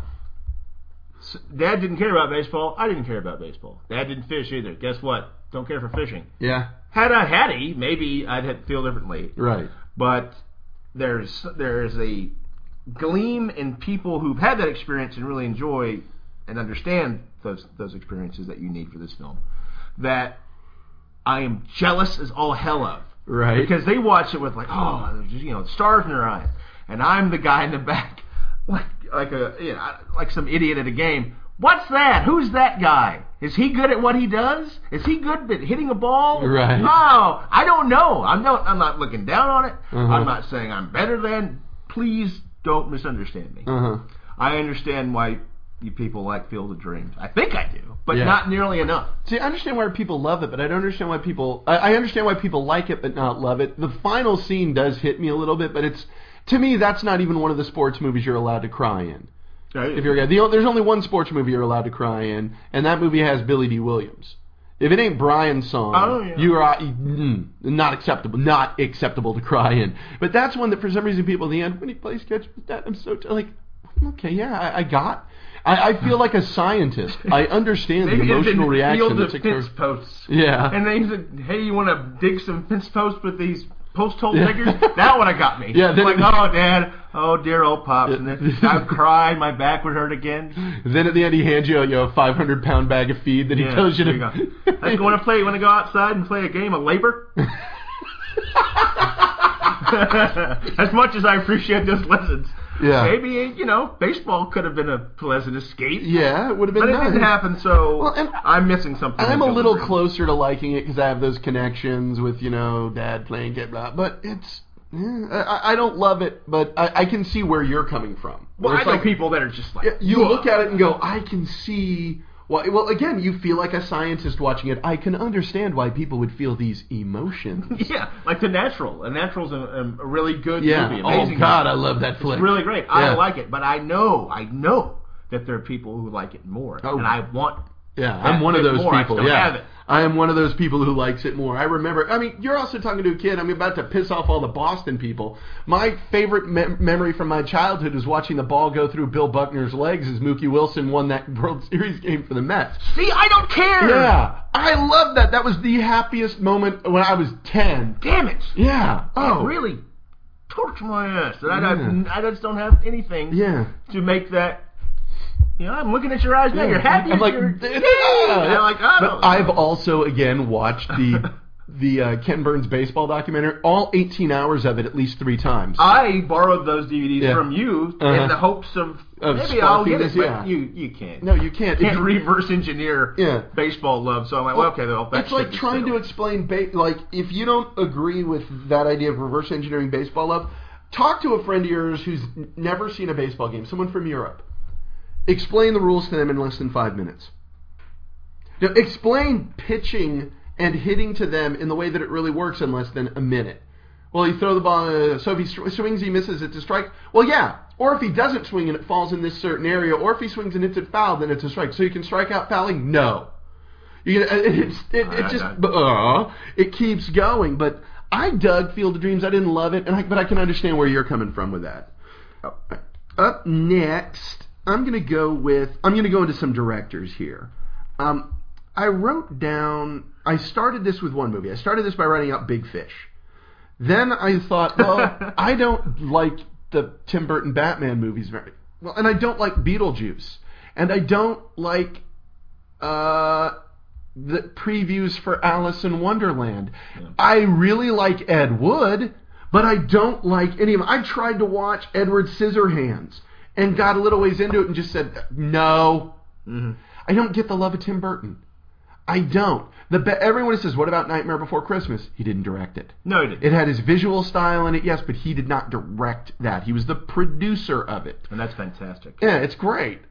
Dad didn't care about baseball. I didn't care about baseball. Dad didn't fish either. Guess what? Don't care for fishing. Yeah. Had he, maybe I'd feel differently. Right. But there's a gleam in people who've had that experience and really enjoy and understand those experiences that you need for this film that I am jealous as all hell of. Right. Because they watch it with stars in their eyes, and I'm the guy in the back like some idiot at a game. What's that? Who's that guy? Is he good at what he does? Is he good at hitting a ball? Right. Oh, I don't know. I'm not looking down on it. I'm not saying I'm better than. Please don't misunderstand me. I understand why you people like Field of Dreams. I think I do, but not nearly enough. See, I understand why people love it, but I don't understand why people... I understand why people like it but not love it. The final scene does hit me a little bit, but to me, that's not even one of the sports movies you're allowed to cry in. Right. If you're a guy. There's only one sports movie you're allowed to cry in, and that movie has Billy D. Williams. If it ain't Brian's song, you are not acceptable to cry in. But that's one that for some reason people at the end, when he plays catch with that, I'm so like, okay, yeah, I feel like a scientist. I understand the emotional reaction that's occurring. Fence posts. Yeah. And they said, hey, you want to dig some fence posts with these post hole diggers? That one got me. Yeah. Like, oh, Dad. Oh, dear old Pops. And then I cried. My back would hurt again. Then at the end, he hands you a 500-pound bag of feed that he tells you to... I want to go outside and play a game of labor? As much as I appreciate those lessons. Yeah. Maybe, baseball could have been a pleasant escape. Yeah, it would have been nice. But it didn't happen, so I'm missing something. I'm a little closer to liking it because I have those connections with, Dad playing get blah. But it's... I don't love it, but I can see where you're coming from. Well, I know people that are just like... You look at it and go, I can see Well, again, you feel like a scientist watching it. I can understand why people would feel these emotions. Yeah, like The Natural. The Natural's a really good movie. Oh, Amazing God, movie. I love that flick. It's really great. I like it, but I know that there are people who like it more, and I want. Yeah, I'm one of those people. Have it. I am one of those people who likes it more. I remember. I mean, you're also talking to a kid. I'm about to piss off all the Boston people. My favorite memory from my childhood was watching the ball go through Bill Buckner's legs as Mookie Wilson won that World Series game for the Mets. See, I don't care. Yeah, I love that. That was the happiest moment when I was 10. Damn it. Yeah. Oh, really? Torture my ass. I just don't have anything. To make that. You know, I'm looking at your eyes now. You're happy. I'm like, but I've also again watched the Ken Burns baseball documentary, all 18 hours of it, at least 3 times. I borrowed those DVDs from you in the hopes of maybe I'll get it, but you can't. No, you can't. You can't reverse engineer baseball love. So I'm like, well, okay, that's it's like trying to explain like if you don't agree with that idea of reverse engineering baseball love, talk to a friend of yours who's never seen a baseball game, someone from Europe. Explain the rules to them in less than 5 minutes. Now, explain pitching and hitting to them in the way that it really works in less than a minute. Well, you throw the ball, so if he swings, he misses, it's a strike. Well, yeah. Or if he doesn't swing and it falls in this certain area, or if he swings and hits it foul, then it's a strike. So you can strike out fouling? No. It keeps going. But I dug Field of Dreams. I didn't love it, but I can understand where you're coming from with that. Up next, I'm going to go into some directors here. I wrote down, I started this with one movie. I started this by writing out Big Fish. Then I thought, well, I don't like the Tim Burton Batman movies very well, and I don't like Beetlejuice, and I don't like the previews for Alice in Wonderland. Yeah. I really like Ed Wood, but I don't like any of them. I tried to watch Edward Scissorhands and got a little ways into it and just said, no. Mm-hmm. I don't get the love of Tim Burton. I don't. Everyone says, what about Nightmare Before Christmas? He didn't direct it. No, he didn't. It had his visual style in it, yes, but he did not direct that. He was the producer of it. And that's fantastic. Yeah, it's great.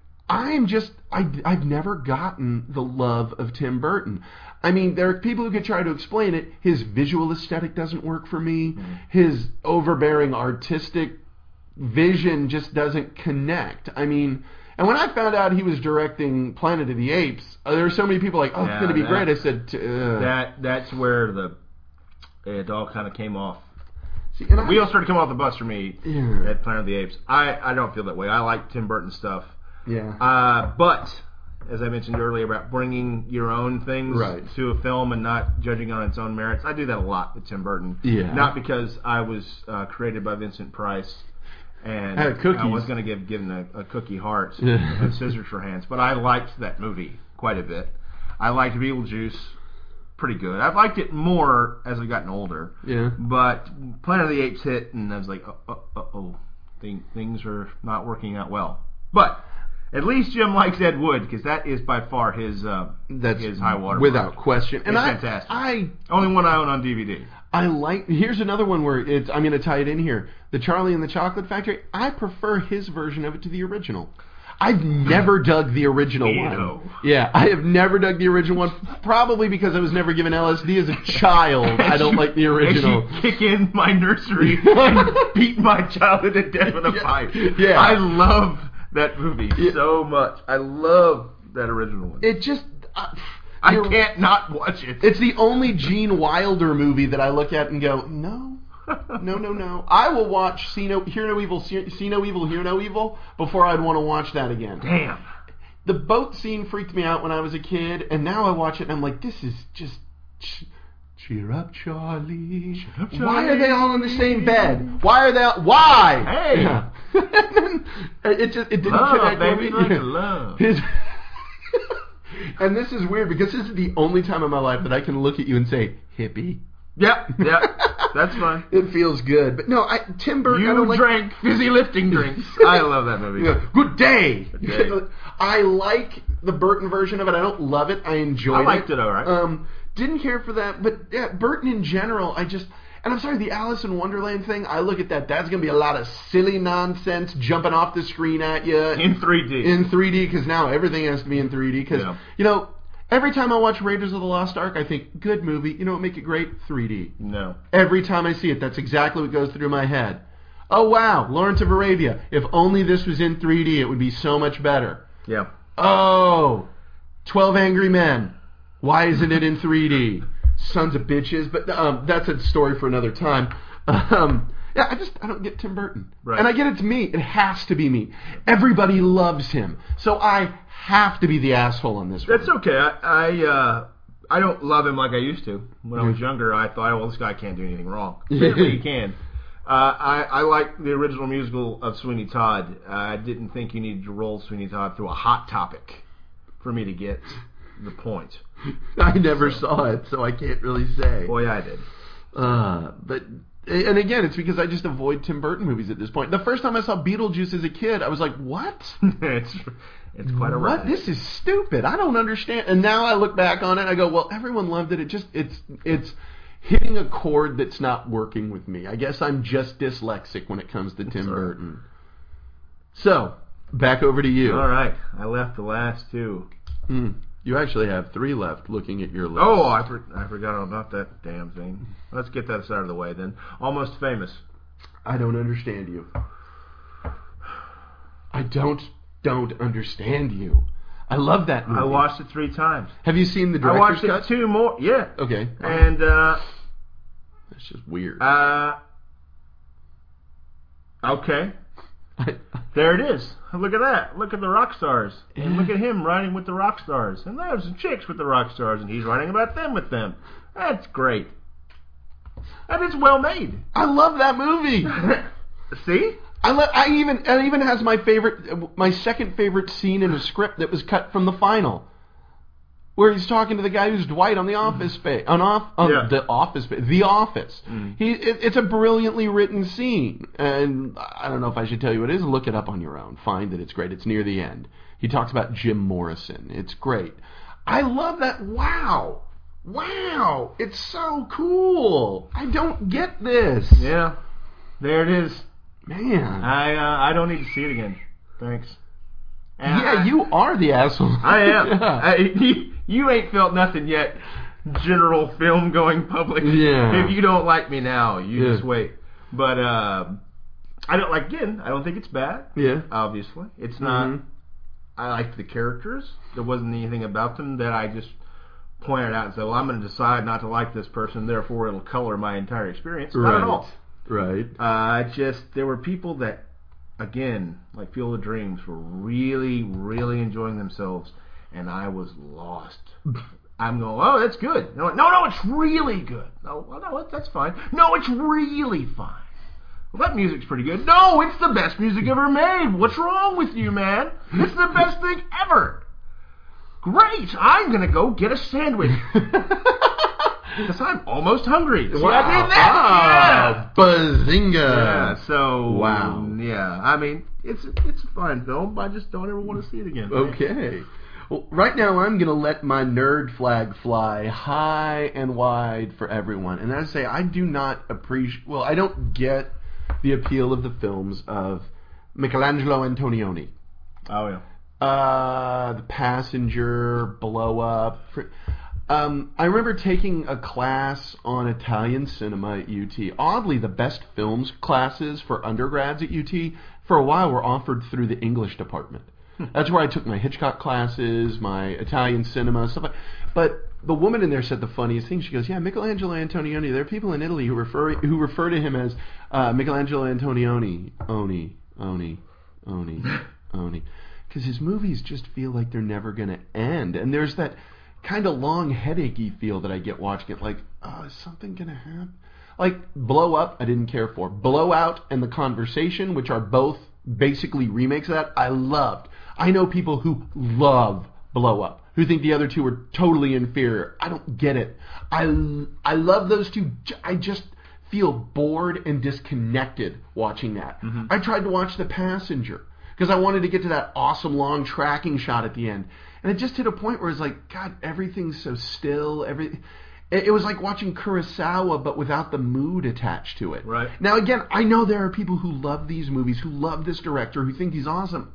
I've never gotten the love of Tim Burton. I mean, there are people who can try to explain it. His visual aesthetic doesn't work for me. Mm-hmm. His overbearing artistic vision just doesn't connect. I mean, and when I found out he was directing Planet of the Apes, there were so many people like, oh, it's going to be great. I said, that's where it all kind of came off. See, the wheels started coming off the bus for me at Planet of the Apes. I don't feel that way. I like Tim Burton stuff. Yeah. But as I mentioned earlier about bringing your own things to a film and not judging on its own merits, I do that a lot with Tim Burton. Yeah. Not because I was created by Vincent Price. And I was going to give Given a cookie heart and Scissors for Hands, but I liked that movie quite a bit. I liked Beetlejuice pretty good. I've liked it more as I've gotten older. Yeah. But Planet of the Apes hit, and I was like, things are not working out well. But at least Jim likes Ed Wood, because that is by far his high water without question. And it's fantastic. Only one I own on DVD. Here's another one where I'm going to tie it in here. The Charlie and the Chocolate Factory. I prefer his version of it to the original. I've never dug the original one. Yeah, I have never dug the original one, probably because I was never given LSD as a child. I don't like the original. As you kick in my nursery and beat my childhood to death with a pipe. Yeah. I love that movie so much. I love that original one. It just... I can't not watch it. It's the only Gene Wilder movie that I look at and go, no. I will watch Hear No Evil, See No Evil, Hear No Evil before I'd want to watch that again. Damn. The boat scene freaked me out when I was a kid, and now I watch it and I'm like, this is just... Cheer up, Charlie. Cheer up, Charlie. Why are they all in the same bed? Why? Hey. Yeah. It didn't connect with me. Like love. And this is weird because this is the only time in my life that I can look at you and say, hippie. Yep, that's fine. It feels good. But no, Tim Burton... You drank fizzy lifting drinks. I love that movie. Good day. Good day. I like the Burton version of it. I don't love it. I enjoyed it. I liked it all right. Didn't care for that. But yeah, Burton in general, And I'm sorry, the Alice in Wonderland thing, I look at that, that's going to be a lot of silly nonsense jumping off the screen at you. In 3D. In 3D, because now everything has to be in 3D. Because, you know, every time I watch Raiders of the Lost Ark, I think, good movie. You know what make it great? 3D. No. Every time I see it, that's exactly what goes through my head. Oh, wow, Lawrence of Arabia. If only this was in 3D, it would be so much better. Yeah. Oh, 12 Angry Men. Why isn't it in 3D? Sons of bitches. But that's a story for another time. Yeah, I don't get Tim Burton. Right. And I get it's me. It has to be me. Everybody loves him. So I have to be the asshole on this one. That's okay. I don't love him like I used to. When I was younger, I thought, well, this guy can't do anything wrong. Apparently he can. I like the original musical of Sweeney Todd. I didn't think you needed to roll Sweeney Todd through a hot topic for me to get the point. I never saw it, so I can't really say. Boy, I did. And again, it's because I just avoid Tim Burton movies at this point. The first time I saw Beetlejuice as a kid, I was like, what? It's quite a ride. What? This is stupid. I don't understand. And now I look back on it, and I go, well, everyone loved it. It's hitting a chord that's not working with me. I guess I'm just dyslexic when it comes to Tim Burton. So, back over to you. All right. I left the last two. You actually have 3 left looking at your list. Oh, I forgot about that damn thing. Let's get that out of the way then. Almost Famous. I don't understand you. I don't understand you. I love that movie. I watched it 3 times. Have you seen the director's cut? I watched it 2 more. Yeah. Okay. And that's just weird. Okay. There it is. Look at that. Look at the rock stars. And look at him riding with the rock stars. And there's some chicks with the rock stars, and he's writing about them with them. That's great. And it's well made. I love that movie. See? It even has my second favorite scene in a script that was cut from the final, where he's talking to the guy who's Dwight on The Office space, The Office. It's a brilliantly written scene, and I don't know if I should tell you what it is. Look it up on your own. Find that it's great. It's near the end. He talks about Jim Morrison. It's great. I love that. Wow, it's so cool. I don't get this. Yeah, there it is. Man, I don't need to see it again. Thanks. And you are the asshole. I am. You ain't felt nothing yet, general film going public. Yeah. If you don't like me now, you just wait. But I don't think it's bad. Yeah. Obviously, it's not. I liked the characters. There wasn't anything about them that I just pointed out and said, well, I'm going to decide not to like this person, therefore it'll color my entire experience. Right. Not at all. Right. There were people that, again, like Field of Dreams, were really, really enjoying themselves, and I was lost. I'm going, oh, that's good. No, it's really good. No, that's fine. No, it's really fine. Well, that music's pretty good. No, it's the best music ever made. What's wrong with you, man? It's the best thing ever. Great. I'm going to go get a sandwich. Because I'm almost hungry. So I did that. Bazinga. Yeah, so... Wow. Yeah, I mean, it's a fine film. I just don't ever want to see it again. Okay. Well, right now I'm going to let my nerd flag fly high and wide for everyone. And I say I do not appreciate... Well, I don't get the appeal of the films of Michelangelo Antonioni. Oh, yeah. The Passenger, Blow Up... I remember taking a class on Italian cinema at UT. Oddly, the best films classes for undergrads at UT for a while were offered through the English department. That's where I took my Hitchcock classes, my Italian cinema, stuff like that. But the woman in there said the funniest thing. She goes, yeah, Michelangelo Antonioni, there are people in Italy who refer to him as Michelangelo Antonioni, Oni. Because his movies just feel like they're never going to end. And there's that kind of long headachy feel that I get watching it, like, oh, is something gonna happen? Like Blow Up, I didn't care for. Blow Out and The Conversation, which are both basically remakes of that, I loved. I know people who love Blow Up, who think the other two are totally inferior. I don't get it. I love those two. I just feel bored and disconnected watching that. I tried to watch The Passenger because I wanted to get to that awesome long tracking shot at the end. And it just hit a point where it's like, God, everything's so still. It was like watching Kurosawa, but without the mood attached to it. Right. Now, again, I know there are people who love these movies, who love this director, who think he's awesome.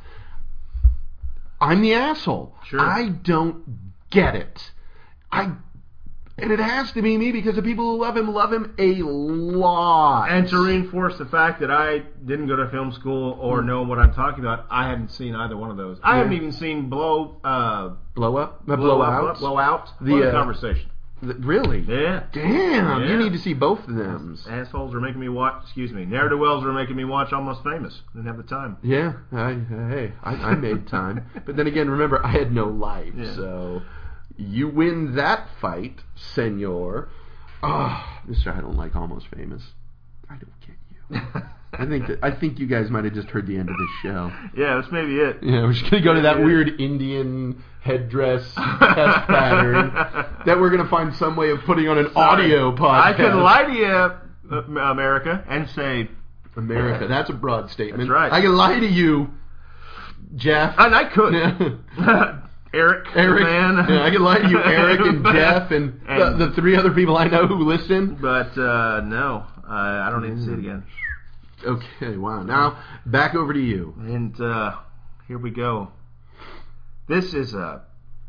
I'm the asshole. Sure. I don't get it. And it has to be me because the people who love him a lot. And to reinforce the fact that I didn't go to film school or know what I'm talking about, I haven't seen either one of those. I haven't even seen Blowout. Blowout. The conversation. Really? Yeah. Damn. Yeah. You need to see both of them. Assholes are making me watch. Ne'er-do-wells are making me watch Almost Famous. Didn't have the time. Yeah. I made time. But then again, remember, I had no life, so. You win that fight, senor. Mister, I don't like Almost Famous. I don't get you. I think you guys might have just heard the end of this show. Yeah, that's maybe it. Yeah, we're just going to go to that weird Indian headdress test pattern that we're going to find some way of putting on an audio podcast. I could lie to you, America, and say... America, that's a broad statement. That's right. I can lie to you, Jeff. And I could. Eric, man. Yeah, I can lie to you, Eric and Jeff and the three other people I know who listen. But no, I don't need to see it again. Okay, wow. Now, back over to you. And here we go. This is a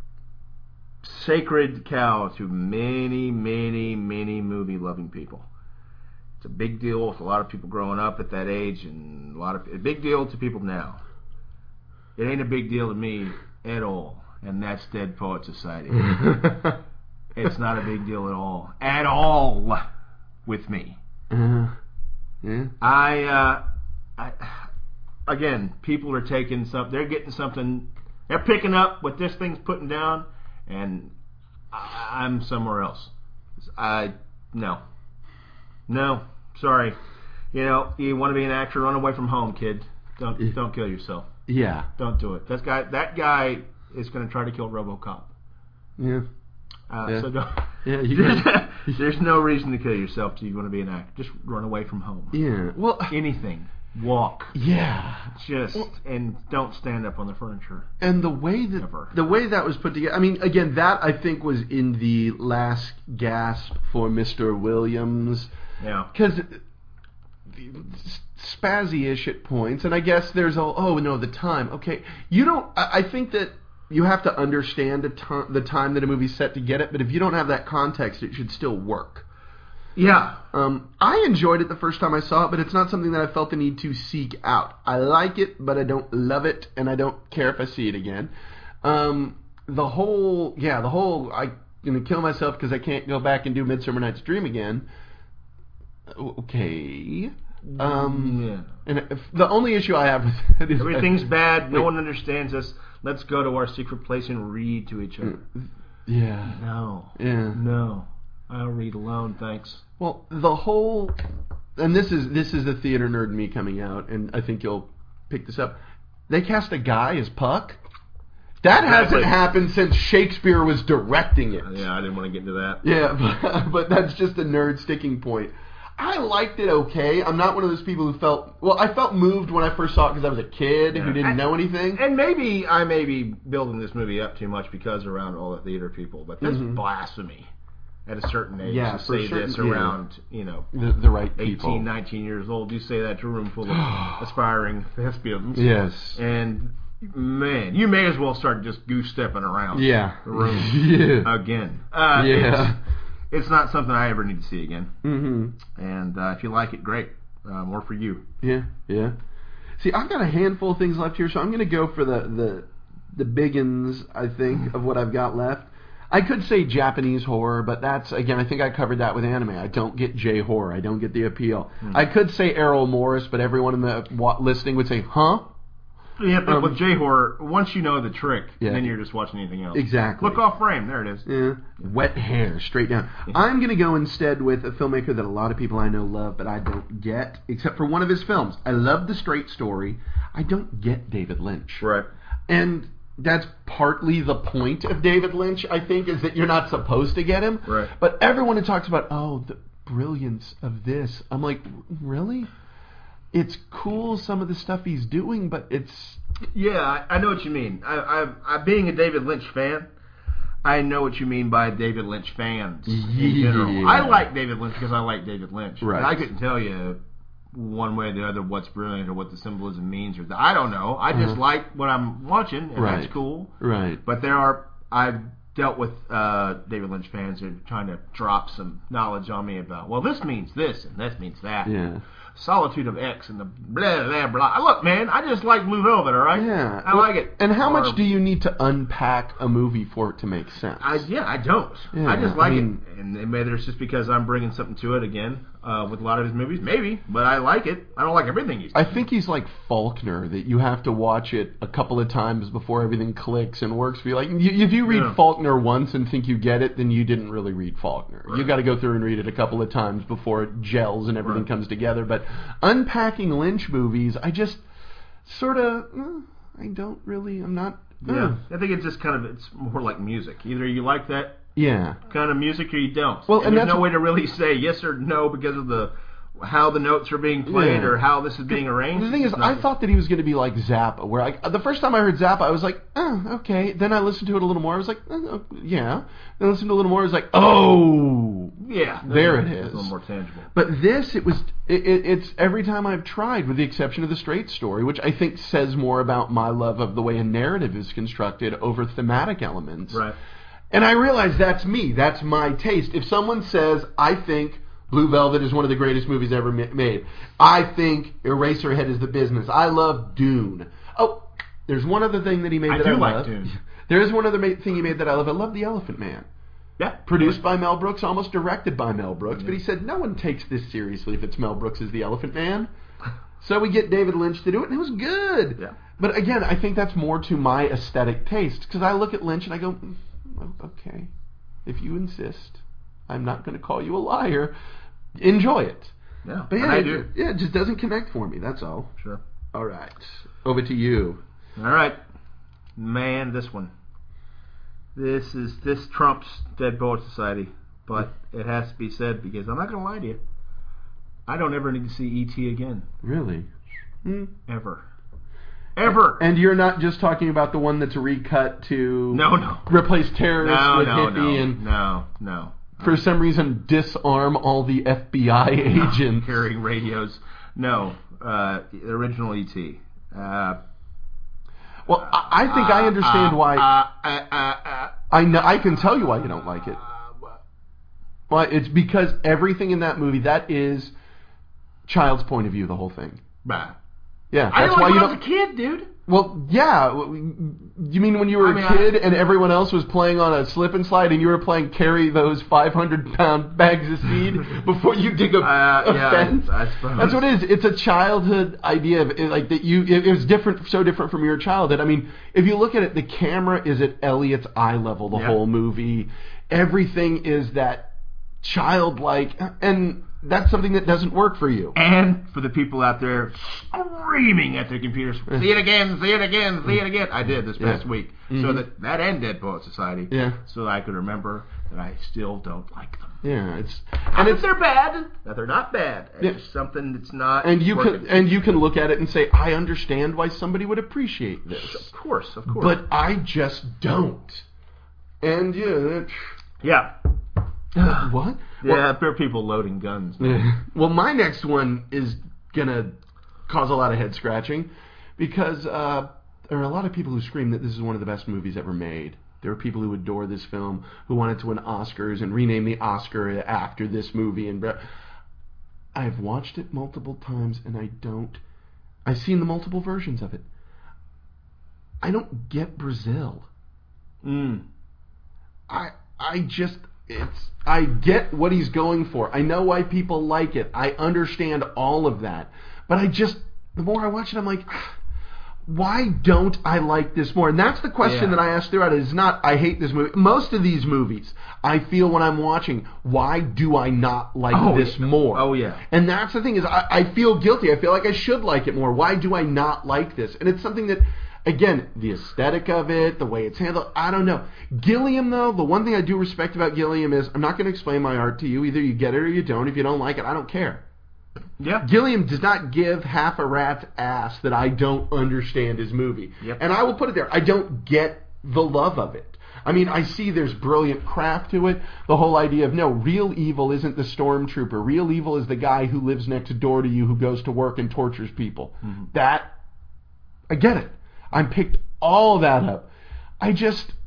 sacred cow to many, many, many movie-loving people. It's a big deal with a lot of people growing up at that age, and a big deal to people now. It ain't a big deal to me at all. And that's Dead Poet Society. It's not a big deal at all, with me. Yeah. Again, people are taking something. They're getting something. They're picking up what this thing's putting down, and I'm somewhere else. No, sorry. You want to be an actor? Run away from home, kid. Don't kill yourself. Yeah. Don't do it. That guy is going to try to kill RoboCop. Yeah. So don't. Yeah. There's no reason to kill yourself if you want to be an actor. Just run away from home. Yeah. Well. Anything. Walk. Yeah. And don't stand up on the furniture. And the way that was put together. I mean, again, that I think was in the last gasp for Mr. Williams. Yeah. Because spazzy-ish at points, and I guess there's the time. Okay, I think that you have to understand the time that a movie's set to get it, but if you don't have that context, it should still work. Yeah. I enjoyed it the first time I saw it, but it's not something that I felt the need to seek out. I like it, but I don't love it, and I don't care if I see it again. The whole I'm going to kill myself because I can't go back and do Midsummer Night's Dream again. Okay. And the only issue I have with that is everything's bad. No one understands us. Let's go to our secret place and read to each other. Yeah. No. Yeah. No. I'll read alone, thanks. Well, and this is the theater nerd in me coming out, and I think you'll pick this up. They cast a guy as Puck. That hasn't happened since Shakespeare was directing it. Yeah, I didn't want to get into that. Yeah, but that's just a nerd sticking point. I liked it okay. I'm not one of those people who I felt moved when I first saw it because I was a kid who didn't know anything. And maybe I may be building this movie up too much because around all the theater people, but that's blasphemy at a certain age to say this around, the right people. 18, 19 years old. You say that to a room full of aspiring thespians. Yes. And, man, you may as well start just goose-stepping around the room again. It's not something I ever need to see again. Mm-hmm. And if you like it, great. More for you. Yeah. See, I've got a handful of things left here, so I'm going to go for the biggins, I think, of what I've got left. I could say Japanese horror, but that's, again, I think I covered that with anime. I don't get J-horror. I don't get the appeal. I could say Errol Morris, but everyone in the listening would say, huh? Yeah, but with J-horror, once you know the trick, then you're just watching anything else. Exactly. Look off frame. There it is. Yeah. Wet hair, straight down. I'm going to go instead with a filmmaker that a lot of people I know love, but I don't get, except for one of his films. I love The Straight Story. I don't get David Lynch. Right. And that's partly the point of David Lynch, I think, is that you're not supposed to get him. Right. But everyone who talks about, the brilliance of this, I'm like, really? It's cool, some of the stuff he's doing, but it's... Yeah, I know what you mean. I being a David Lynch fan, I know what you mean by David Lynch fans in general. I like David Lynch because I like David Lynch. Right. And I couldn't tell you one way or the other what's brilliant or what the symbolism means. I don't know. I just like what I'm watching, and that's cool. Right. But I've dealt with David Lynch fans who are trying to drop some knowledge on me about, well, this means this and this means that. Yeah. Solitude of X and the blah, blah, blah. Look, man, I just like Blue Velvet, all right? Yeah. I like it. And how much do you need to unpack a movie for it to make sense? I don't. Yeah, I just like it. And maybe it's just because I'm bringing something to it again with a lot of his movies. Maybe. But I like it. I don't like everything he's doing. I think he's like Faulkner, that you have to watch it a couple of times before everything clicks and works for you. Like, if you read Faulkner once and think you get it, then you didn't really read Faulkner. Right. You got to go through and read it a couple of times before it gels and everything comes together. But unpacking Lynch movies, I just sort of, I'm not. Yeah, I think it's just it's more like music. Either you like that kind of music or you don't. Well, and there's no way to really say yes or no because of how the notes are being played or how this is being arranged. The thing is, I thought that he was going to be like Zappa, where the first time I heard Zappa, I was like, oh, okay. Then I listened to it a little more. I was like, oh, yeah. Then I listened to it a little more. I was like, oh, yeah, there it is. It's a little more tangible. But this, it's every time I've tried, with the exception of The Straight Story, which I think says more about my love of the way a narrative is constructed over thematic elements. Right. And I realize that's me. That's my taste. If someone says, I think Blue Velvet is one of the greatest movies ever made, I think Eraserhead is the business, I love Dune. Oh, there's one other thing that he made that I love. I do like Dune. There is one other thing he made that I love. I love The Elephant Man. Yeah. Produced by Mel Brooks, almost directed by Mel Brooks, but he said no one takes this seriously if it's Mel Brooks as The Elephant Man. So we get David Lynch to do it, and it was good. Yeah. But again, I think that's more to my aesthetic taste, because I look at Lynch and I go, okay, if you insist, I'm not going to call you a liar. Enjoy it. Yeah, but I do. It just doesn't connect for me, that's all. Sure. All right. Over to you. All right. Man, this one. This trumps Dead Poets Society, but it has to be said because I'm not going to lie to you. I don't ever need to see E.T. again. Really? Ever. And you're not just talking about the one that's recut to replace terrorists with hippie and no. For some reason disarm all the FBI agents carrying radios. No, the original E.T. Well, I think I understand why. I know. I can tell you why you don't like it. Well, it's because everything in that movie, that is child's point of view, the whole thing. Bah. Yeah, that's why you don't. I was a kid, dude. Well, yeah. You mean when you were a kid and everyone else was playing on a slip and slide and you were playing carry those 500-pound bags of seed before you dig a fence? I suppose. That's what it is. It's a childhood idea of like that. It was different, so different from your childhood. I mean, if you look at it, the camera is at Elliot's eye level the whole movie. Everything is that childlike, and that's something that doesn't work for you. And for the people out there screaming at their computers, see it again, see it again, see it again. I did this past week. Mm-hmm. So that and Dead Poets Society. Yeah. So that I could remember that I still don't like them. Yeah, if they're bad, that they're not bad. It's just something that's not. And you can look at it and say, I understand why somebody would appreciate this. Of course. But I just don't. And yeah. What? Yeah, there are people loading guns. Well, my next one is going to cause a lot of head scratching because there are a lot of people who scream that this is one of the best movies ever made. There are people who adore this film, who want it to win Oscars and rename the Oscar after this movie. And I've watched it multiple times, and I've seen the multiple versions of it. I don't get Brazil. I get what he's going for. I know why people like it. I understand all of that. But the more I watch it, I'm like, why don't I like this more? And that's the question that I ask throughout it. It's not, I hate this movie. Most of these movies, I feel when I'm watching, why do I not like this more? Oh, yeah. And that's the thing is, I feel guilty. I feel like I should like it more. Why do I not like this? And it's something that, again, the aesthetic of it, the way it's handled, I don't know. Gilliam, though, the one thing I do respect about Gilliam is, I'm not going to explain my art to you. Either you get it or you don't. If you don't like it, I don't care. Yeah. Gilliam does not give half a rat's ass that I don't understand his movie. Yep. And I will put it there. I don't get the love of it. I mean, I see there's brilliant craft to it. The whole idea of, no, real evil isn't the stormtrooper. Real evil is the guy who lives next door to you who goes to work and tortures people. Mm-hmm. That, I get it. I picked all that up. it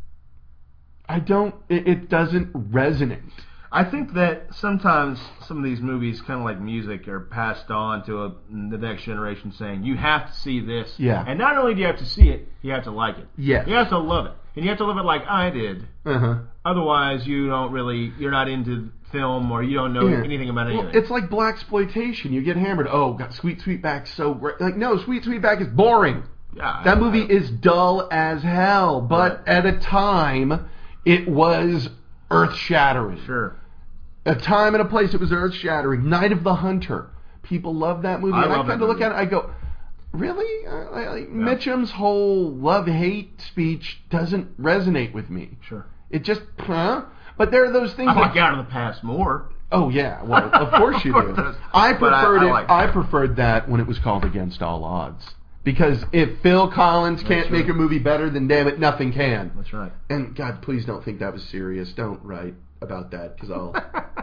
doesn't resonate. I think that sometimes some of these movies, kind of like music, are passed on to the next generation saying, you have to see this. Yeah. And not only do you have to see it, you have to like it. Yes. You have to love it. And you have to love it like I did. Uh-huh. Otherwise, you're not into film or you don't know anything about anything. Well, it's like blaxploitation. You get hammered. Oh, God, Sweet Sweetback's so great. Like, no, Sweet Sweetback is boring. Yeah, that movie is dull as hell. But at a time, it was earth-shattering. Sure. A time and a place, it was earth-shattering. Night of the Hunter. People love that movie. And I kind of look at it, I go, really? Mitchum's whole love-hate speech doesn't resonate with me. Sure. It just, But there are those things I like Out of the Past more. Oh, yeah. Well, of course you do. I preferred that when it was called Against All Odds. Because if Phil Collins can't make a movie better, then damn it, nothing can. That's right. And God, please don't think that was serious. Don't write about that, because I'll...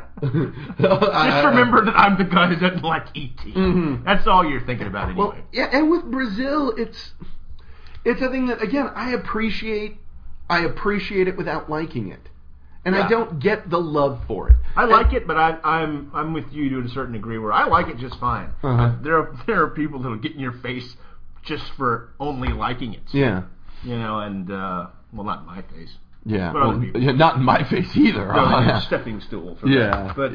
Just remember that I'm the guy who doesn't like E.T. Mm-hmm. That's all you're thinking about anyway. Well, yeah, and with Brazil, it's a thing that, again, I appreciate it without liking it. And I don't get the love for it. I like it, but I'm with you to a certain degree where I like it just fine. Uh-huh. There are people that'll get in your face just for only liking it. Yeah. And well, not in my face. Yeah. But not in my face either. No, stepping stool for that. But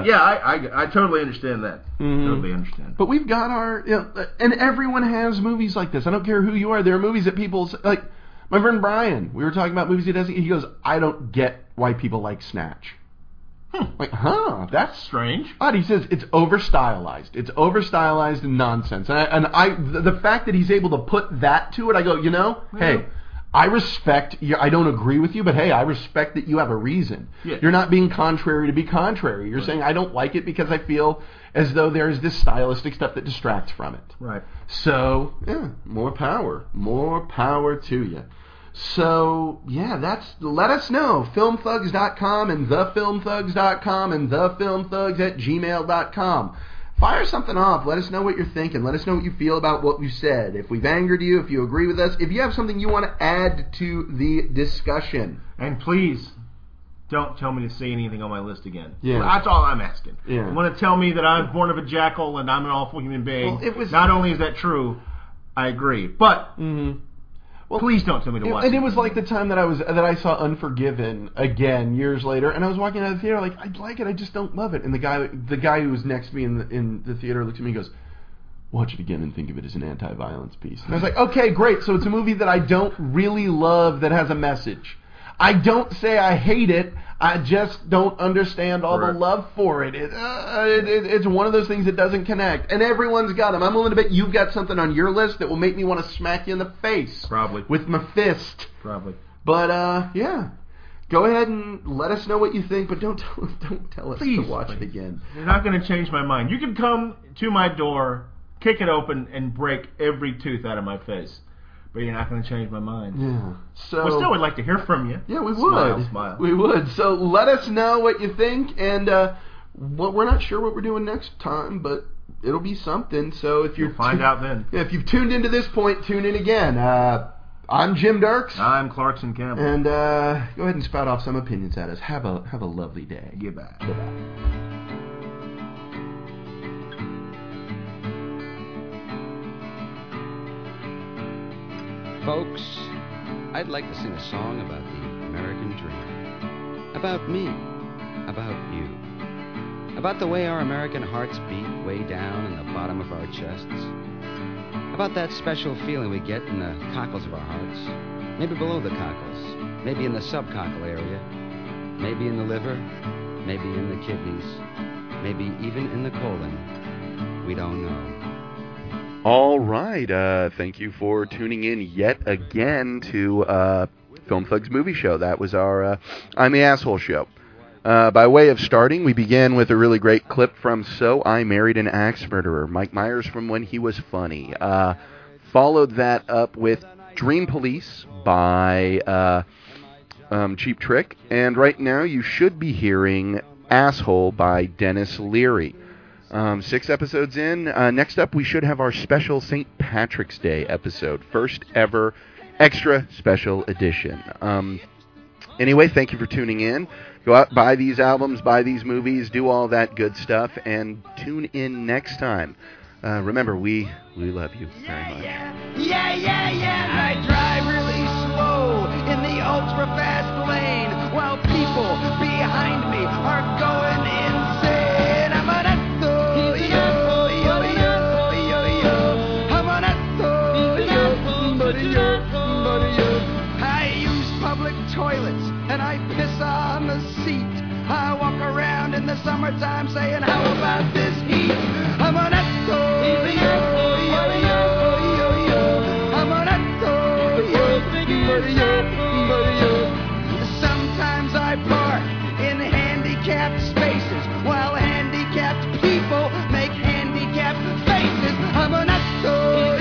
I totally understand that. Mm-hmm. Totally understand. But we've got our and everyone has movies like this. I don't care who you are. There are movies that people like. My friend Brian, we were talking about movies he doesn't. He goes, I don't get why people like Snatch. Like, that's strange. Odd. He says it's over-stylized. It's over-stylized and nonsense. And the fact that he's able to put that to it, I go, hey, I respect you. I don't agree with you, but hey, I respect that you have a reason. Yeah. You're not being contrary to be contrary. You're saying I don't like it because I feel as though there's this stylistic stuff that distracts from it. Right. So, more power to you. So, let us know. Filmthugs.com and thefilmthugs.com and thefilmthugs@gmail.com. Fire something off. Let us know what you're thinking. Let us know what you feel about what we said. If we've angered you, if you agree with us, if you have something you want to add to the discussion. And please, don't tell me to say anything on my list again. Yeah. That's all I'm asking. Yeah. You want to tell me that I'm born of a jackal and I'm an awful human being. Well, not only is that true, I agree. But... Mm-hmm. Well, please don't tell me to watch it. And it was like the time that I saw Unforgiven again years later, and I was walking out of the theater like, I like it, I just don't love it. And the guy who was next to me in the theater looked at me and goes, watch it again and think of it as an anti-violence piece. And I was like, okay, great. So it's a movie that I don't really love that has a message. I don't say I hate it. I just don't understand all the love for it. It's one of those things that doesn't connect. And everyone's got them. I'm willing to bet you've got something on your list that will make me want to smack you in the face. Probably. With my fist. Probably. But, go ahead and let us know what you think, but don't tell us to watch it again. You're not going to change my mind. You can come to my door, kick it open, and break every tooth out of my face. But you're not going to change my mind. Yeah. So we still would like to hear from you. Yeah, we would. Smile. We would. So let us know what you think, and we're not sure what we're doing next time, but it'll be something. So if you'll find out then. Yeah, if you've tuned into this point, tune in again. I'm Jim Dirks. I'm Clarkson Campbell. And go ahead and spout off some opinions at us. Have a lovely day. Goodbye. Goodbye. Folks, I'd like to sing a song about the American dream. About me. About you. About the way our American hearts beat way down in the bottom of our chests. About that special feeling we get in the cockles of our hearts. Maybe below the cockles. Maybe in the subcockle area. Maybe in the liver. Maybe in the kidneys. Maybe even in the colon. We don't know. All right. Thank you for tuning in yet again to Film Thugs Movie Show. That was our I'm the Asshole show. By way of starting, we began with a really great clip from So I Married an Axe Murderer, Mike Myers from When He Was Funny. Followed that up with Dream Police by Cheap Trick. And right now you should be hearing Asshole by Dennis Leary. 6 episodes in. Next up, we should have our special St. Patrick's Day episode. First ever extra special edition. Anyway, thank you for tuning in. Go out, buy these albums, buy these movies, do all that good stuff, and tune in next time. Remember, we love you very much. Yeah. I drive really slow in the ultra-fast lane while people behind me are going insane. I'm an asshole, I'm an asshole, I use public toilets and I piss on the seat. I walk around in the summertime saying, how about this heat? I'm an asshole, I'm an asshole, sometimes I park in handicapped spaces while handicapped people make handicapped faces. I'm an asshole,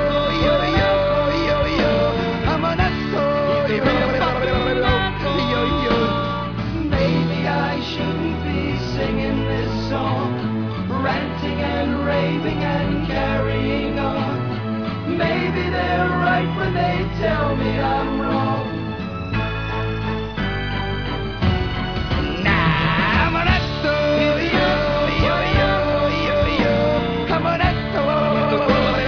I'm an asshole, maybe I shouldn't be singing this song, ranting and raving and carrying on. Maybe they're right when they tell me I'm wrong. Nah, I'm an asshole, I'm an asshole.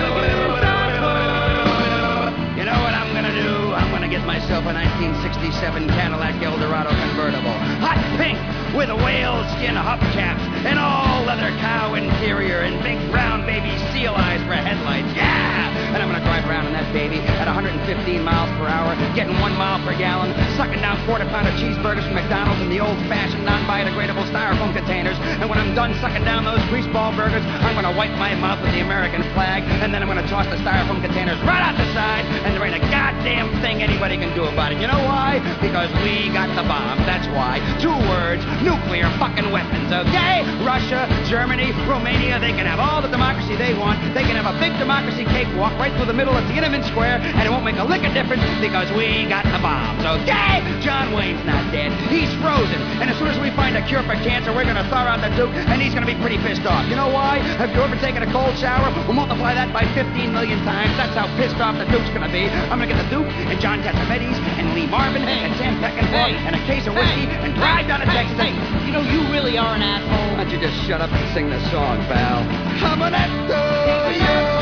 You know what I'm gonna do? I'm gonna get myself a 1967 Cadillac Eldorado convertible, hot pink with whale skin hubcaps and all leather cow interior and big brown baby seal eyes for headlights. Yeah! And I'm going to drive around in that baby at 115 miles per hour, getting 1 mile per gallon, sucking down quarter-pounder cheeseburgers from McDonald's in the old-fashioned non-biodegradable styrofoam containers. And when I'm done sucking down those greaseball burgers, I'm going to wipe my mouth with the American flag, and then I'm going to toss the styrofoam containers right out the side, and there ain't a goddamn thing anybody can do about it. You know why? Because we got the bombs. That's why. 2 words. Nuclear fucking weapons, okay? Russia, Germany, Romania, they can have all the democracy they want. They can have a big democracy cakewalk right through the middle of Tiananmen Square, and it won't make a lick of difference because we got the bombs, okay? John Wayne's not dead. He's frozen. And as soon as we find a cure for cancer, we're going to thaw out the Duke, and he's going to be pretty pissed off. You know why? Have you ever taken a cold shower? We'll multiply that by 15 million times. That's how pissed off the Duke's going to be. I'm going to get the Duke and John Cassavetes and Lee Marvin and Sam Peckinpah and a case of whiskey and drive down to Texas. You know, you really are an asshole. Why don't you just shut up and sing the song, pal? I'm an asshole,